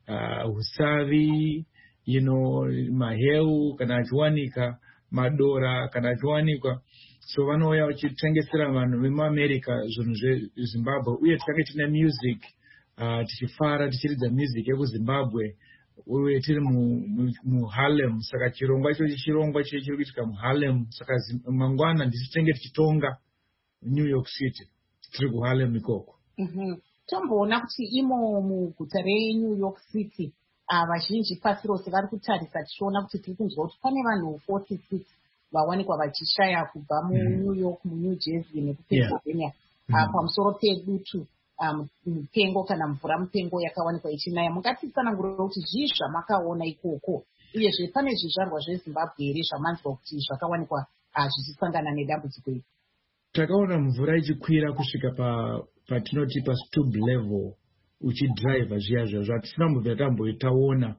usavi, maheu kana achiwanika, madora kana achiwanikwa. So vanouya vachitengesera vanhu vemuAmerica zvinhu zveZimbabwe. Uye tikange tine music, tichifara tichiridza music yekuZimbabwe. Uye tiri muHarlem, saka chirongwa ichochi chirongwa chiri kuitika muHarlem. Saka mangwana ndisitenge tichitonga New York City, tiri kuHarlem ikoko. Tomboona kuti imo muguta reNew York City vazhinji pasi rose vari kutarisa tichiona kuti tiri kunzwa kuti pane vanhu 46 vawanikwa vachishaya kubva muNew York, muNew Jersey nekuPennsylvania pamusoro pedutu mupengo kana mvura mupengo yakawanikwa ichinaya. Mungatisanangurira kuti zvii zvamakaona ikoko uyezve pane zvizvarwa zveZimbabwe here zvamanzwa kuti zvakawanikwa zvichisangana nedambudziko iri? Takaona mvura ichikwira kusvika patinoti pastube level uchidriver zviya zvatisina mbobva tamboitaona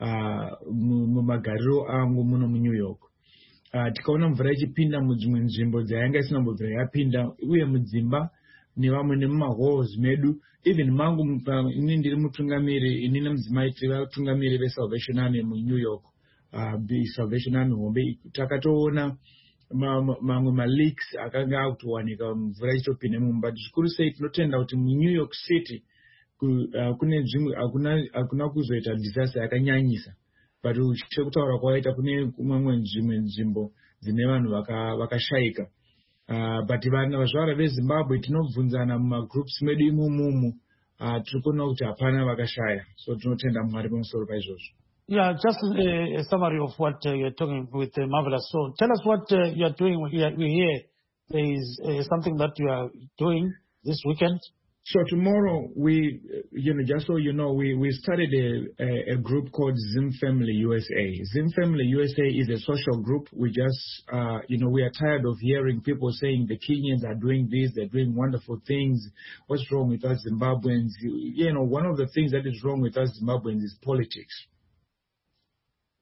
mumagariro angu muno muNew York. Tikaona mvura ichipinda mudzimwe nzvimbo dzayanga isina mbobva yapinda, uye mudzimba nevamwe nemumahalls medu, even mangu ini ndiri mutungamiri, ini nemudzimai tiri vatungamiri veSalvation Army muNew York, Salvation Army Hombe. Takatoona mamwe maleaks akanga akutowanika mvura ichitopinda mumba. Zvikuru sei tinotenda kuti muNew York City kune zvimwe hakuna kuzoita disaster yakanyanyisa, but chekutaura kwaita kune dzimwe nzvimbo dzine vanhu vakashayika. But vazvara veZimbabwe tinobvunzana mumagroups medu imomo, tiri kuona kuti hapana vakashaya, so tinotenda Mwari pamusoro paizvozvo. Yeah, just a summary of what you're talking with Marvelous. So tell us what you're doing. We hear there is something that you are doing this weekend. So tomorrow just so you know, we started a group called Zim Family USA. Zim Family USA is a social group. We just, we are tired of hearing people saying the Kenyans are doing this, they're doing wonderful things. What's wrong with us Zimbabweans? One of the things that is wrong with us Zimbabweans is politics.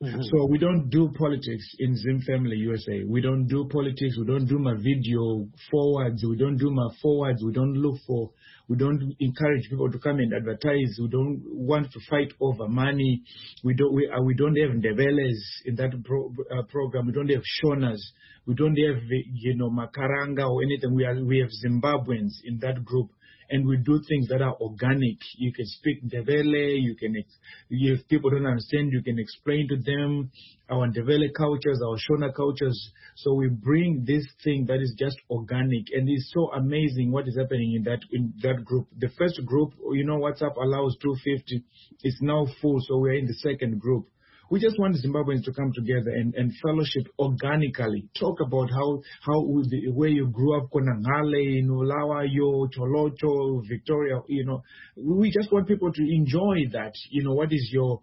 So we don't do politics in Zim Family USA. We don't do politics. We don't do my video forwards. We don't do my forwards. We don't encourage people to come and advertise. We don't want to fight over money. We don't have Ndebeles in that program. We don't have Shonas. We don't have, Makaranga or anything. We have Zimbabweans in that group. And we do things that are organic. You can speak Ndebele, if people don't understand, you can explain to them our Ndebele cultures, our Shona cultures. So we bring this thing that is just organic. And it's so amazing what is happening in that group. The first group, WhatsApp allows 250. It's now full, so we're in the second group. We just want Zimbabweans to come together and fellowship organically. Talk about where you grew up, Konangale, Lawayo, Toloto, Victoria. We just want people to enjoy that. What is your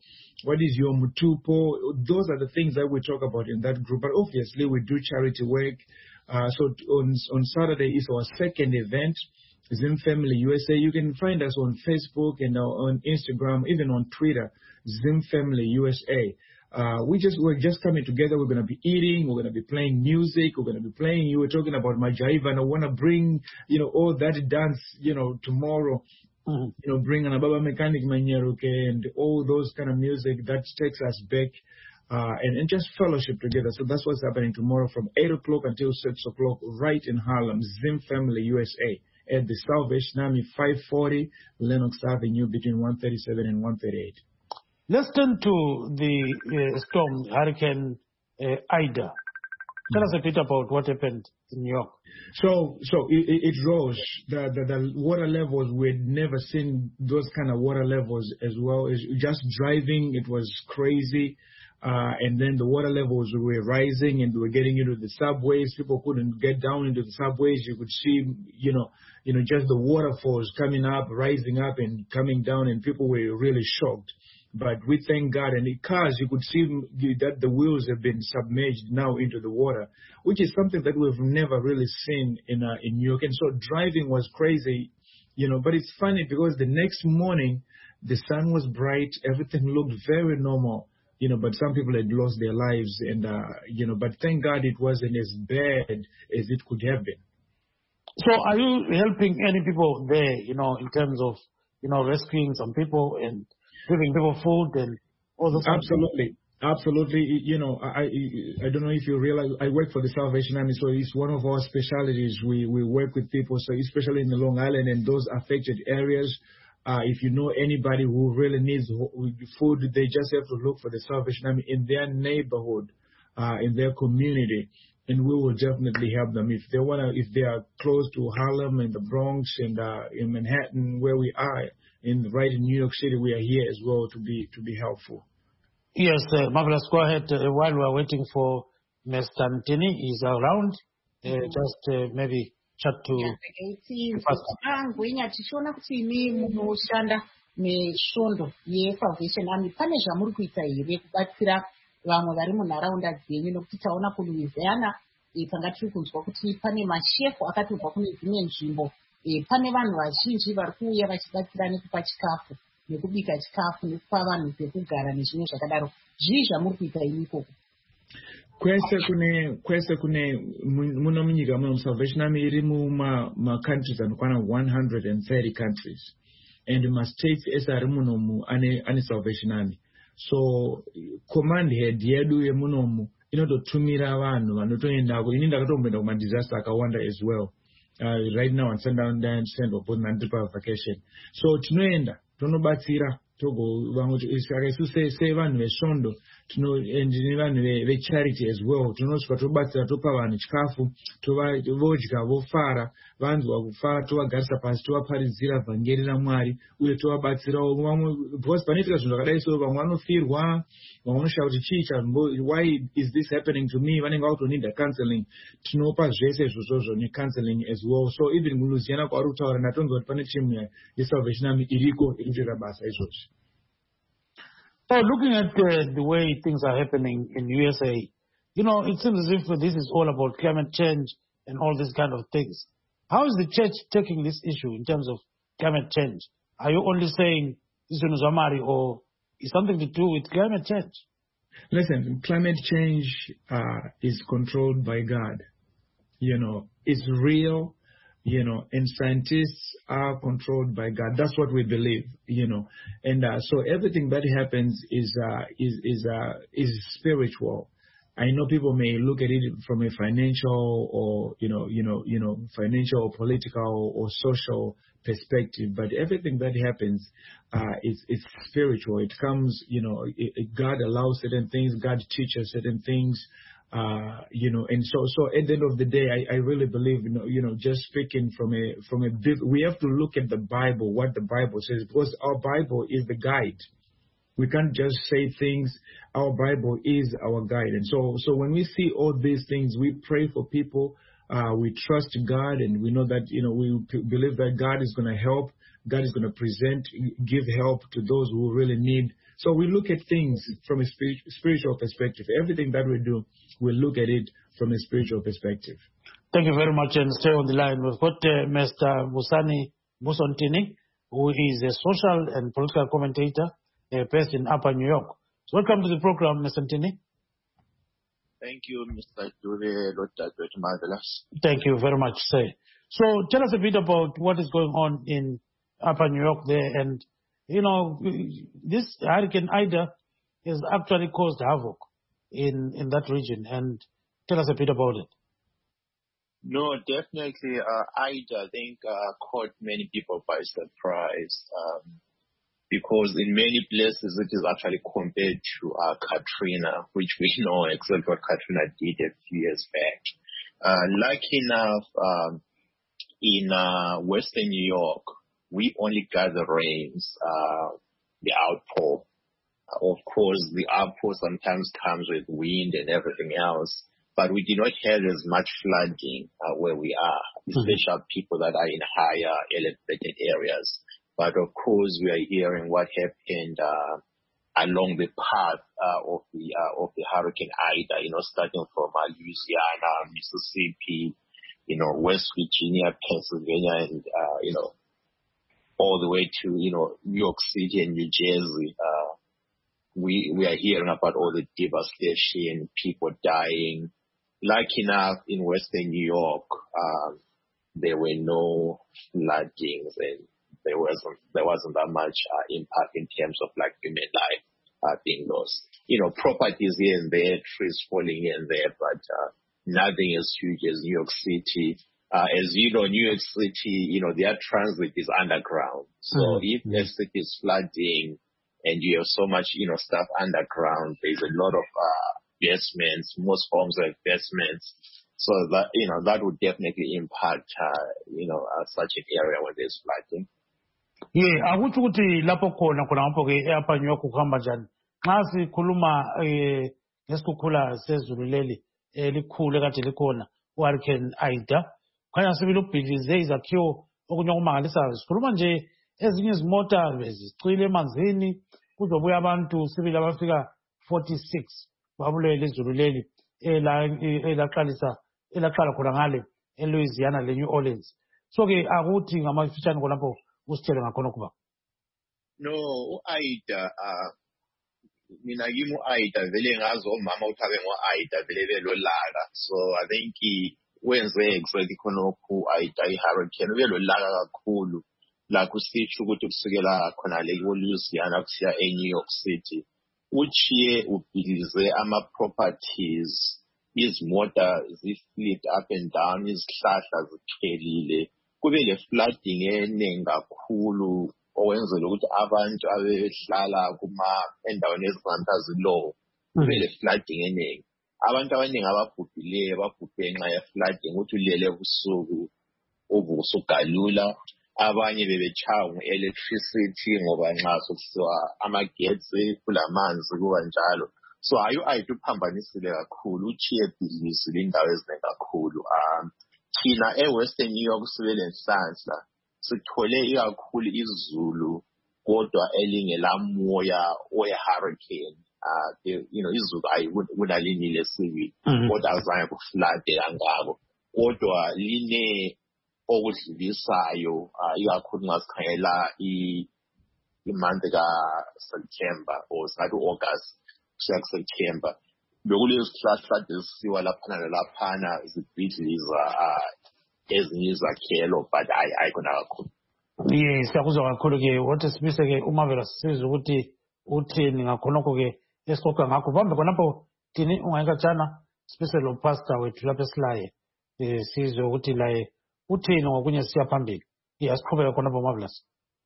mutupo? Those are the things that we talk about in that group. But obviously, we do charity work. So on Saturday is our second event. Zim Family USA. You can find us on Facebook and on Instagram, even on Twitter. Zim Family USA. We're just coming together. We're going to be eating. We're going to be playing music. We're going to be playing. You were talking about Majaiva, and I want to bring, all that dance, tomorrow. Bring an Ababa Mechanic Manyeruke and all those kind of music that takes us back. And just fellowship together. So that's what's happening tomorrow from 8 o'clock until 6 o'clock, right in Harlem, Zim Family USA. At the Salvation Army, 540 Lenox Avenue, between 137 and 138. Let's turn to the storm, Hurricane Ida. Tell us a bit about what happened in New York. So it rose. The water levels, we'd never seen those kind of water levels as well. As just driving, it was crazy. And then the water levels were rising and we were getting into the subways. People couldn't get down into the subways. You could see, just the waterfalls coming up, rising up and coming down, and people were really shocked. But we thank God, and in cars, you could see that the wheels have been submerged now into the water, which is something that we've never really seen in New York. And so driving was crazy, but it's funny because the next morning, the sun was bright, everything looked very normal. But some people had lost their lives, and but thank God it wasn't as bad as it could have been. So, are you helping any people there? In terms of rescuing some people and giving people food and all those? Absolutely. I don't know if you realize I work for the Salvation Army, so it's one of our specialties. We work with people, so especially in the Long Island and those affected areas. If you know anybody who really needs food, they just have to look for the Salvation Army in their neighborhood, in their community, and we will definitely help them. If they are close to Harlem and the Bronx and in Manhattan, where we are, right in New York City, we are here as well to be helpful. Yes, Marvelous. Go ahead. While we are waiting for Mr. Ntini, he's around. Maybe chat to ngwenya tichiona kuti imi munoshanda nesvondo yeSalvation Army pane zvamuri kuita here kubatsira vamwe vari munharaunda dzenyu, nokuti taona kuLouisiana panga tiri kunzwa kuti pane mashefu akatobva kune dzimwe nzvimbo, pane vanhu vazhinji vari kuuya vachibatsira nekupa chikafu nekubika chikafu nekupa vanhu pekugara nezvimwe zvakadaro. Zvii zvamuri kuita imi ikoko? Kwese kune muno munyika muno Salvation Army iri countries anokwana 130 countries, and states ese ari munomu ane Salvation Army. So command head yedu yemunomu inototumira vanhu vanotoendako. Ini ndakatomboenda kuma disaster akawanda as well. Right now I'm send both nandipa vacation. So tinoenda tonobatsira togo vamwe saka vanhu vesvondo tine vanhu vecharity as well. Tinosvika tobatsira topa vanhu chikafu, vodya vofara, vanzwa kufara tovagarisa pasi tovaparidzira vhangeri raMwari uye tovabatsirawo vamwe, because panoitika zvinhu zvakadai so vamwe vanofirwa, vamwe vanoshaura kuti why is this happening to me, vanenge vakutonida counseling. Tinopa zvese izvozvo necounseling as well. So even muLouisiana kwaari kutaura ndatonzwa kuti pane timu yeSalvation Army iriko irikuita basa izvozvo. So looking at the way things are happening in USA, it seems as if this is all about climate change and all these kind of things. How is the church taking this issue in terms of climate change? Are you only saying this is Zamari, or is something to do with climate change? Listen, climate change is controlled by God. It's real, and scientists are controlled by God. That's what we believe, and so everything that happens is spiritual. I know people may look at it from a financial or financial or political or social perspective, but everything that happens it's spiritual. It comes, God allows certain things, God teaches certain things, and so at the end of the day, I really believe, just speaking from we have to look at the Bible, what the Bible says, because our Bible is the guide. We can't just say things. Our Bible is our guide. And so when we see all these things, we pray for people. We trust God, and we know that, we believe that God is going to help. God is going to give help to those who really need. So we look at things from a spiritual perspective. Everything that we do, we look at it from a spiritual perspective. Thank you very much, and stay on the line. We've got Mr. Busani Musontini, who is a social and political commentator based in Upper New York. So welcome to the program, Mr. Ntini. Thank you, Mr. Dure, Dr. Marvelous. Thank you very much, sir. So tell us a bit about what is going on in Upper New York there. And, this Hurricane Ida has actually caused havoc in that region. And tell us a bit about it. No, definitely. Ida, I think, caught many people by surprise. Because in many places it is actually compared to Katrina, which we know exactly what Katrina did a few years back. Lucky enough, in Western New York, we only got the rains, the outpour. Of course, the outpour sometimes comes with wind and everything else, but we did not have as much flooding where we are, especially people that are in higher elevated areas. But of course, we are hearing what happened along the path of the Hurricane Ida. Starting from Louisiana, Mississippi, West Virginia, Pennsylvania, and all the way to New York City and New Jersey. We are hearing about all the devastation, people dying. Lucky enough, in Western New York, there were no floodings and there wasn't that much impact in terms of human life being lost. Properties here and there, trees falling here and there, but nothing as huge as New York City. As you know, New York City, their transit is underground. So if the city is flooding and you have so much, stuff underground, there's a lot of basements. Most homes have basements. So that, that would definitely impact, such an area where there's flooding. Yeah, akuthi ukuthi lapho khona lapho ke eApha New York kuhamba njani. Xa sikhuluma ngesikhukhula sezulu leli elikhulu ekade likhona uHurricane Ida, khanya sibili ubhidlize izakhiwo okunye okumangalisayo. Sikhuluma nje ezinye izimota bezicwile emanzini, kuzobuya abantu sibili abafika 46 babulele izulu leli elaqala khona ngale eLouisiana leNew Orleans. So ke akuthi ngamafitshane khonapho usitshele ngakhona kuba. No, uAida mina kimi uAida vele ngazi omama uthabe ngoAida vele belolaka. So I think wenze exactly khonokho uAida iHurricane belolaka kakhulu la kusitsho ukuthi kusukela khona le Louisiana kusiya eNew York City. Uchiye ubhilize ama-properties, izimota ziflipped up and down, izihlahla ziphelile. Kube le flooding eningi kakhulu owenzela ukuthi abantu abehlala endaweni ezingaphansi kube le flooding eningi. Abantu abaningi ababhubhileyo babhubhe ngenxa ye flooding, ukuthi ulele ebusuku uvusa ugalula. Abanye bebetshaywa nge-electricity ngoba nxa sokusiwa amagetsi kulamanzi kuba njalo. So ayidu phambanisile kakhulu, uchiye ebhizinisile indawo ezinengi kakhulu. Thina eWestern New York sibe lenhlanhla, sithole ikakhulu izulu kodwa elingelamoya we-hurricane. Izulu ayikunalinile sibili, kodwa azange kuflade kangako. Kodwa line okudlulisayo, ikakhulu nxa sikhangela i-month ka-September or start August, kusiya kuSeptember bekulezi sihlahla lesiwa laphana nalaphana zibhidliza ezinye izakhelo but ayikona kakhulu. Yes, siyakuzwa kakhulu ke wathi sibise ke uMarvelous sizwe ukuthi uthini ngakhonokho ke esixoxa ngakho phambi khonapho thini ungayikatshana sibise lo pastor wethu lapha esilaye sizwe ukuthi laye uthini ngokunye siya phambili. Asiqhubeke khonapho Marvelous.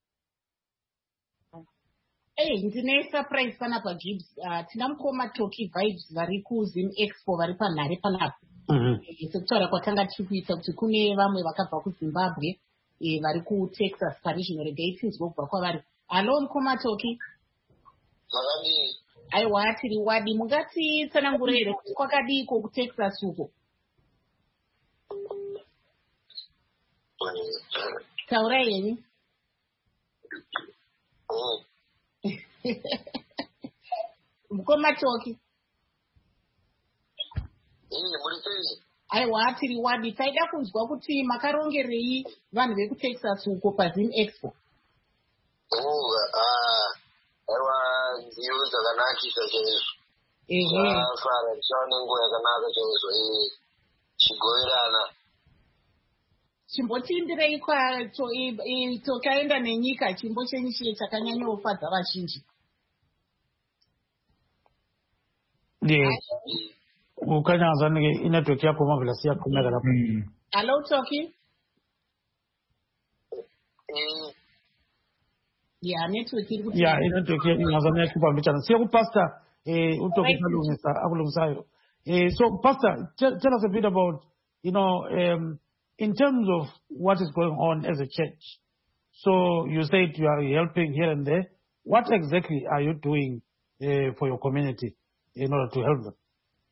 Ndine surprise panapa Gibbs. Tina mukoma Talkie Vibes vari kuZim Expo vari panhare panapa. Sekutaura kwatanga tiri kuita kuti kune vamwe vakabva kuZimbabwe vari kuTexas parizvino regai tinzwa kubva kwavari. Halo mukoma Talkie. Makadii. Aiwa tiri wadi mungatitsanangura here kuti kwakadiko kuTexas uko. Taurai henyu. Mukoma Talkie. Aiwa tiri wadi taida kunzwa kuti makarongerei vanhu vekuTexas uko paZim Expo. Aiwa nziyo dzakanakisa chaizvo. Fara ndichaone nguva yakanaka chaizvo chigoverana. Chimbotiimbirei tokaenda nenyika chimbo chenyu chiye chakanyanyofadza vazhinji. Ukanyaza nike network yako Marvelous yakumeka lapho. Hello Talkie. Network iri kuti. Network ingazana kupa mbichana. Siya ku pastor uTalkie salungisa akulungisayo. So pastor, tell us a bit about in terms of what is going on as a church. So you said you are helping here and there. What exactly are you doing for your community in order to help them?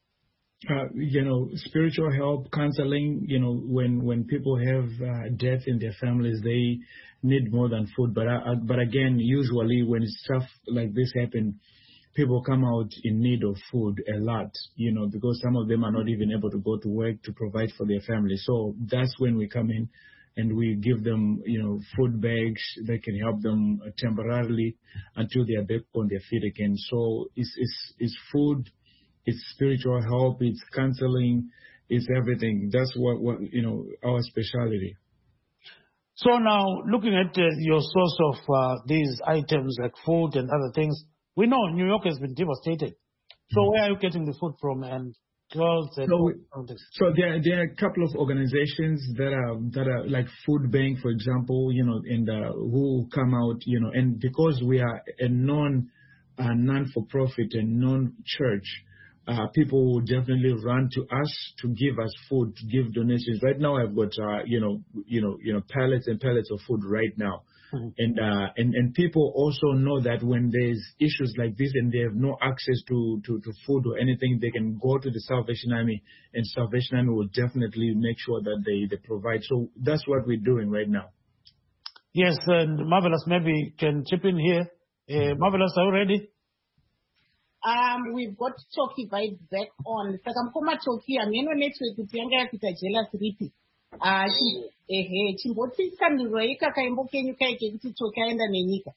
Spiritual help, counseling. When people have death in their families, they need more than food. But again, usually when stuff like this happen, people come out in need of food a lot, because some of them are not even able to go to work to provide for their family. So that's when we come in and we give them, food bags that can help them temporarily until they are back on their feet again. So it's food, it's spiritual help, it's counseling, it's everything. That's what our specialty. So now, looking at your source of these items like food and other things, we know New York has been devastated. So where are you getting the food from and clothes? So there are a couple of organizations that are like Food Bank, for example, and who come out, and because we are a non-for-profit and non-church, people will definitely run to us to give us food, to give donations. Right now, I've got pallets and pallets of food right now. And people also know that when there's issues like this and they have no access to food or anything, they can go to the Salvation Army, and Salvation Army will definitely make sure that they provide. So that's what we're doing right now. Yes, and Marvelous maybe can chip in here. Marvelous, are you ready? We've got Talkie Vibes back on. Sakamkoma Talkie, ameno network kutianga yapita jealous ripi. Chimboti sanuroi kakaimbo kenyu kaike kuti tokaenda nenyika.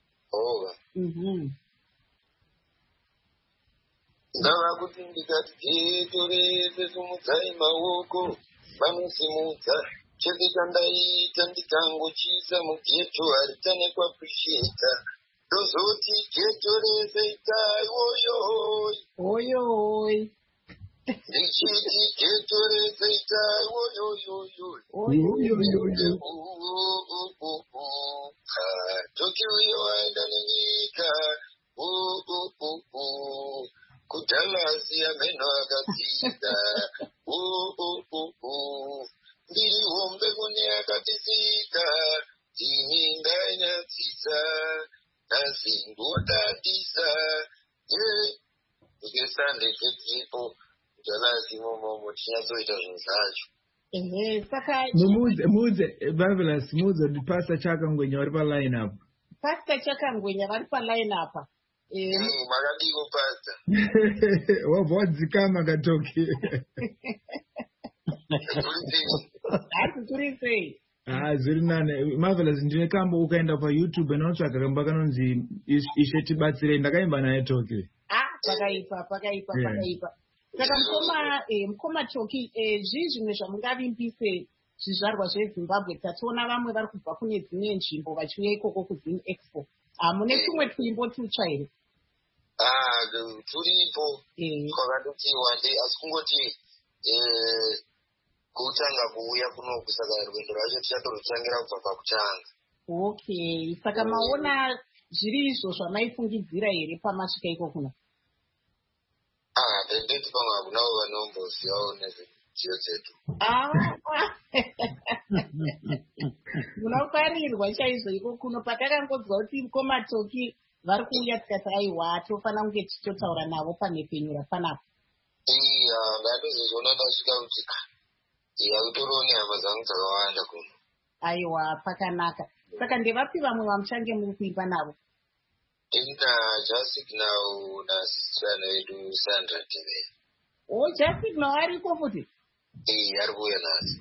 Ndava kuti ndikati torese sumudzai maoko vanosimudza chete chandaita ndikangochisa mugeto haritane kuappreciata ndozoti geto rese itai oyohoi ndichiti geto rese itai oyoyoyoyoyoyoyo Talkie uyo waenda nenyika kudhalasi ameno akadzidza ndiri hombe kune akatisika ini ndainyatsisa asi ndodadisa ikesande kedzipo kudhalasi momomo tinyatsoita zvinhu zvacho. Marvelous, mudze kuti Pastor Chakangwenya vari paline apa. Pastor Chakangwenya vari paline apa. Makadiko Pastor. Wabva wadzikama kaTalkie. Asi kuri sei? Zviri nane. Marvelous, ndine kambo ukaenda paYouTube anotsvaga kamba kanonzi Ishe Tibatsire, ndakaimba naye Toki. Pakaipa. Saka mukoma Toki, zvimwe zvamungavimbise zvizvarwa zveZimbabwe. Tationa vamwe vari kubva kune dzimwe nzvimbo vachiuya ikoko kuZim Expo. Mune tumwe twimbo tutsva here? Turipo kwakadotiwa asi kungoti kutanga kuuya kuno kusaka rwendo rwacho tichatorutsangira kubva pakutanga. Okay, saka maona zviri izvo zvamaifungidzira here pamasvika iko kuno? Ndeti pamwe hakunavo vanombozivawo nezvedziyo dzetu. Munofarirwa chaizvo iko kuno. Patakangodzwa kuti mukoma Toki vari kuuya tikati aiwa tofana kunge tichitotaura navo panhepfenyura panapa. Ndatozozviona ndasvika kuti utoriwo nehama dzangu dzakawanda kuno. Aiwa, pakanaka. Saka ndevapi vamwe vamuchange muri kuimba navo? Jasignal nasisitirana vedu Sandra Teve. Jasignal ariko futi? Ari kuuya nhasi.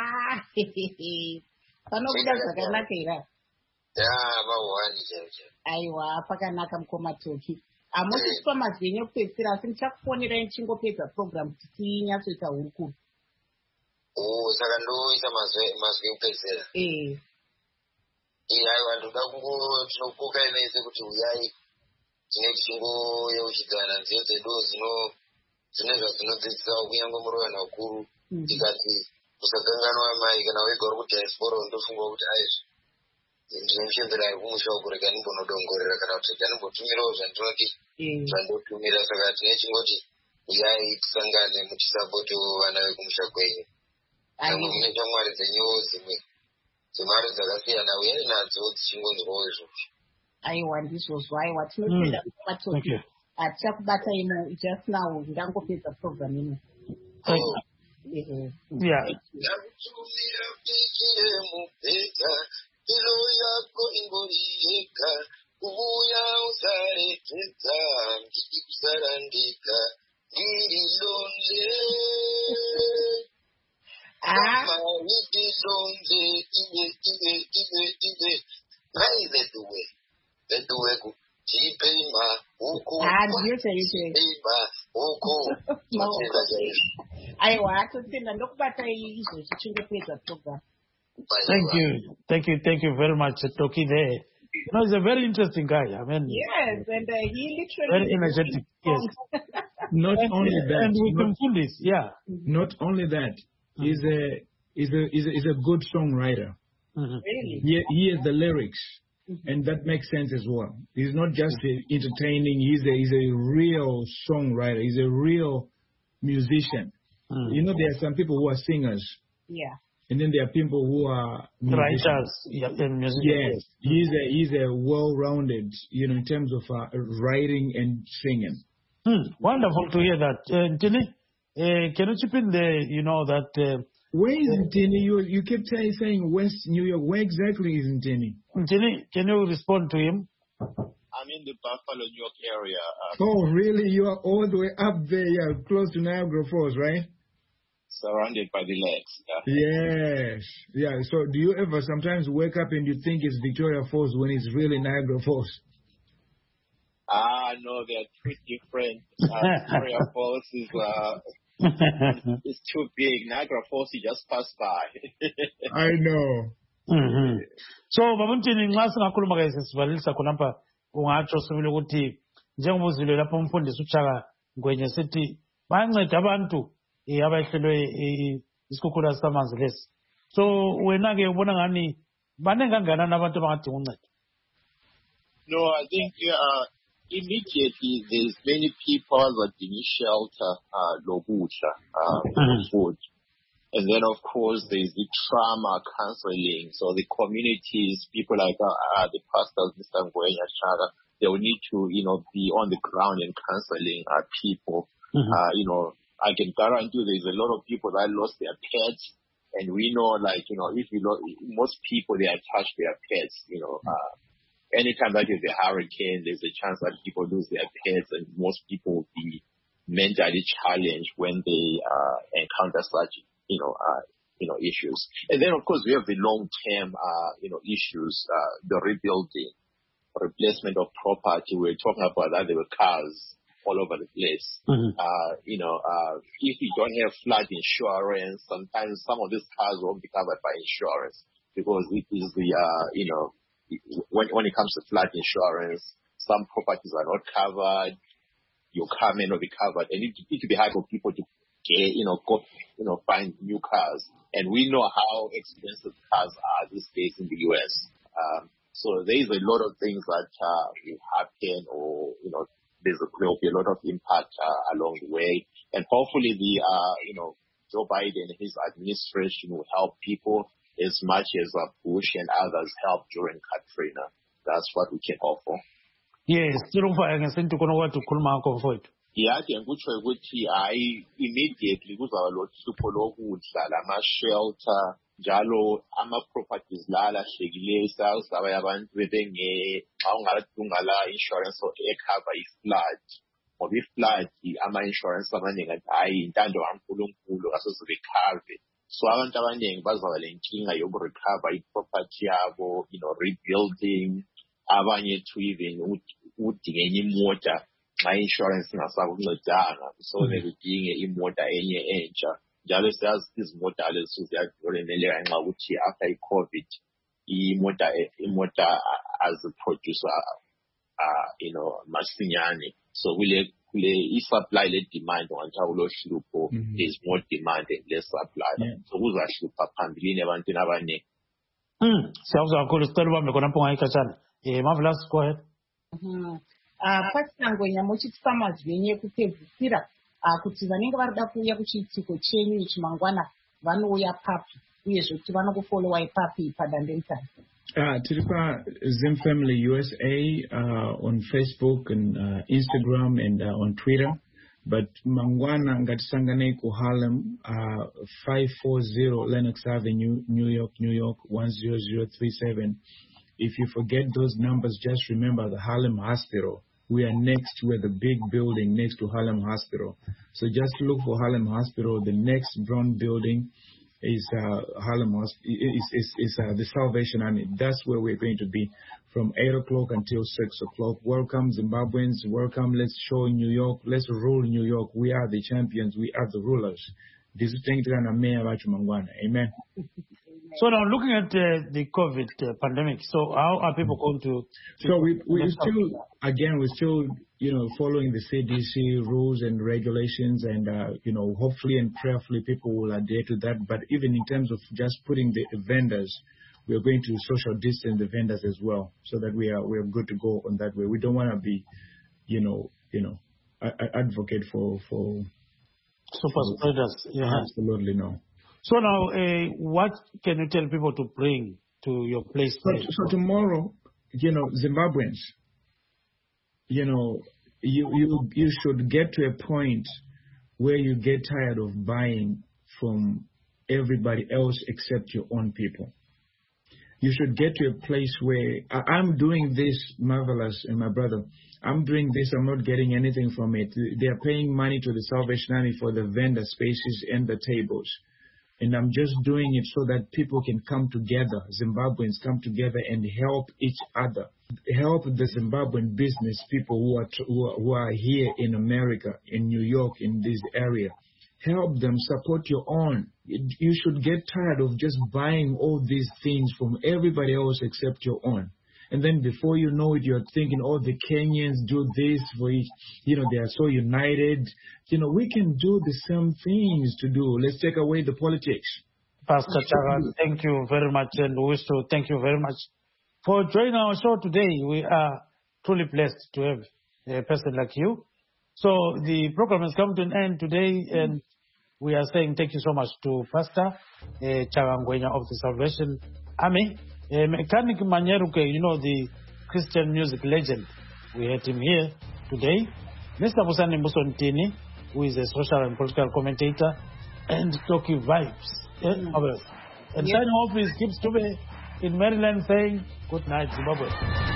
Panobuda zvakanaka here? Vahwani chaicho. Aiwa, pakanaka mukoma Toki. Mositipa mazwi enyu ekupedzisira, asi ndichakufonerai ndichingopedza programu kuti tinyatsoita hurukuru. Saka ndoita mazwi ekupedzisira. Aiwa, ndoda tinokoka inese kuti uyai tine tichingoyeuchidzana nziyo dzedu dzine zvadzinodzidzisawo kunyange muri vanhu vakuru. Tikati usakanganwa mai kana wega uri kudiaspora ndofunga kuti aizvi ndine muchembera ari kumusha ukurega ndimbonodongorera kana kuti ndanimbotумirawo zvandinoti zvandotumira. Saka tine chingoti uyai tisangane muchisapotiwo vana vekumusha kwenyu. Namwe mune shamwari dzenyuwo dzimwe dzemari dzakasiyana uyai nadzo dzichingonzwawo izvozvo. Aiwa, ndizvozvo. Aiwa, tinopenda mukoma Toki. Tichakubata ino just now ndangopedza program ino. Ndakutumira pikire mubhedha ilo yako ingoriyeka kubuya usarekedza ndiri kusarandika ndiri lonely. Maitidonze iwe nai veduwe kutipeima huku tipeima huku. Aiwa, totenda ndokubata izvo tichingopedza program. Thank you very much, Toki there. He's a very interesting guy. I mean, yes, and he literally very energetic. Yes. Not only that, and we confund this. Yeah. Not only that, he's a good songwriter. Really? He has the lyrics, and that makes sense as well. He's not just entertaining. He's a real songwriter. He's a real musician. You know, there are some people who are singers. Yeah. And then there are people who are writers. And musicians. Yes. He's a well-rounded, in terms of writing and singing. Wonderful to hear that. Ntini, can you chip in there, that... where is Ntini? You kept saying West New York. Where exactly is Ntini? Ntini, can you respond to him? I'm in the Buffalo, New York area. Oh, really? You are all the way up there. You're close to Niagara Falls, right? Surrounded by the lakes. Yes. Yeah. So do you ever sometimes wake up and you think it's Victoria Falls when it's really Niagara Falls? No, they're two different. Victoria Falls is too big. Niagara Falls, you just pass by. I know. So, Babuntini, nxa singakhuluma ke sesivalisa khonapha ungatsho sibile ukuthi njengoba uzile lapho umfundisi uChaka Ngwenya sithi bayanceda abantu abahlelwe isikhukhula samanzi lesi. So wena ke ubona ngani baningi kangakanani abantu abangadinga uncedo? No, I think immediately there's many people that need shelter, food. And then, of course, there's the trauma counseling. So the communities, people like the pastors, Mr. Ngwenya, Chaka, they will need to, be on the ground and counseling people. I can guarantee there's a lot of people that lost their pets. And we know, most people, they attach their pets, anytime that there's a hurricane, there's a chance that people lose their pets, and most people will be mentally challenged when they encounter such, issues. And then, of course, we have the long-term, issues, the rebuilding, replacement of property. We were talking about that. There were cars all over the place. Mm-hmm. If you don't have flood insurance, sometimes some of these cars won't be covered by insurance because it is the, when it comes to flood insurance, some properties are not covered. Your car may not be covered, and it will be hard for people to get, find new cars. And we know how expensive cars are these days in the U.S. So there is a lot of things that will happen, or there will be a lot of impact along the way. And hopefully, Joe Biden and his administration will help people as much as Bush and others helped during Katrina. That's what we can hope for. Yes, yathi ngikutsho ukuthi hayi immediately kuzaba lo hlupho lokudla lama-shelter njalo ama-properties la alahlekileyo sawuzaba abantu xa ungala insurance ekhava i-flood ngoba i-flood ama-insurance amaningi athi hayi intando kaNkulunkulu asoze bekhave. So abantu abaningi bazaba le nkinga yokurecover i-property yabo, rebuilding, abanye to even udinga enye imota xa insurance ingasakuncedanga, so bekudinge imota enye entsha. Njalo siyazi izimota lezo ziyadoleneleka nxa ukuthi after i-COVID imota aziproduce masinyane. So kule i-supply le-demand ungathiwa kulo hlupho, there's more demand and less supply. So kuzahlupha phambilini ebantwini abaningi. Siyabonga kakhulu, sicela ubambe khona mpunga ikhatshana. Marvelous, go ahead. Pastor Ngwenya muchiti samazvenye kupedzisira kuti vanenge varida kuuya kuchiitiko chenyu chimangwana vanouya papi uyezve kuti vanokufolowa ipapi padandemutande. Tiri Zim Family USA on Facebook and Instagram and on Twitter. But mangwana ngatisanganei ku Harlem 540 Lenox Avenue, New York 10037. If you forget those numbers, just remember the Harlem Hospital. We are next to the big building next to Harlem Hospital. So just look for Harlem Hospital. The next brown building is Harlem Hospital. Is the Salvation Army. That's where we're going to be from 8 o'clock until 6 o'clock. Welcome, Zimbabweans. Welcome. Let's show New York. Let's rule New York. We are the champions. We are the rulers. This is Amen. So now looking at the COVID pandemic, so how are people going to? So we're still following the CDC rules and regulations, and hopefully and prayerfully people will adhere to that. But even in terms of just putting the vendors, we are going to social distance the vendors as well, so that we are good to go on that way. We don't want to be, advocate for super spreaders. Yeah. Absolutely no. So now, what can you tell people to bring to your place? So tomorrow, Zimbabweans, you should get to a point where you get tired of buying from everybody else except your own people. You should get to a place where I'm doing this, Marvelous and my brother. I'm doing this. I'm not getting anything from it. They are paying money to the Salvation Army for the vendor spaces and the tables. And I'm just doing it so that people can come together, Zimbabweans come together and help each other. Help the Zimbabwean business people who are here in America, in New York, in this area. Help them, support your own. You should get tired of just buying all these things from everybody else except your own. And then before you know it, you're thinking, the Kenyans do this for each, they are so united. We can do the same things to do. Let's take away the politics. Pastor Chaga, thank you very much. And we wish to thank you very much for joining our show today. We are truly blessed to have a person like you. So the program has come to an end today, and we are saying thank you so much to Pastor Chaga Ngwenya of the Salvation Army. Mechanic Manyeruke, the Christian music legend. We had him here today. Mr. Musani Musontini, who is a social and political commentator, and Toki Vibes. And signing off is Kip Stube in Maryland saying, good night, Zimbabwe.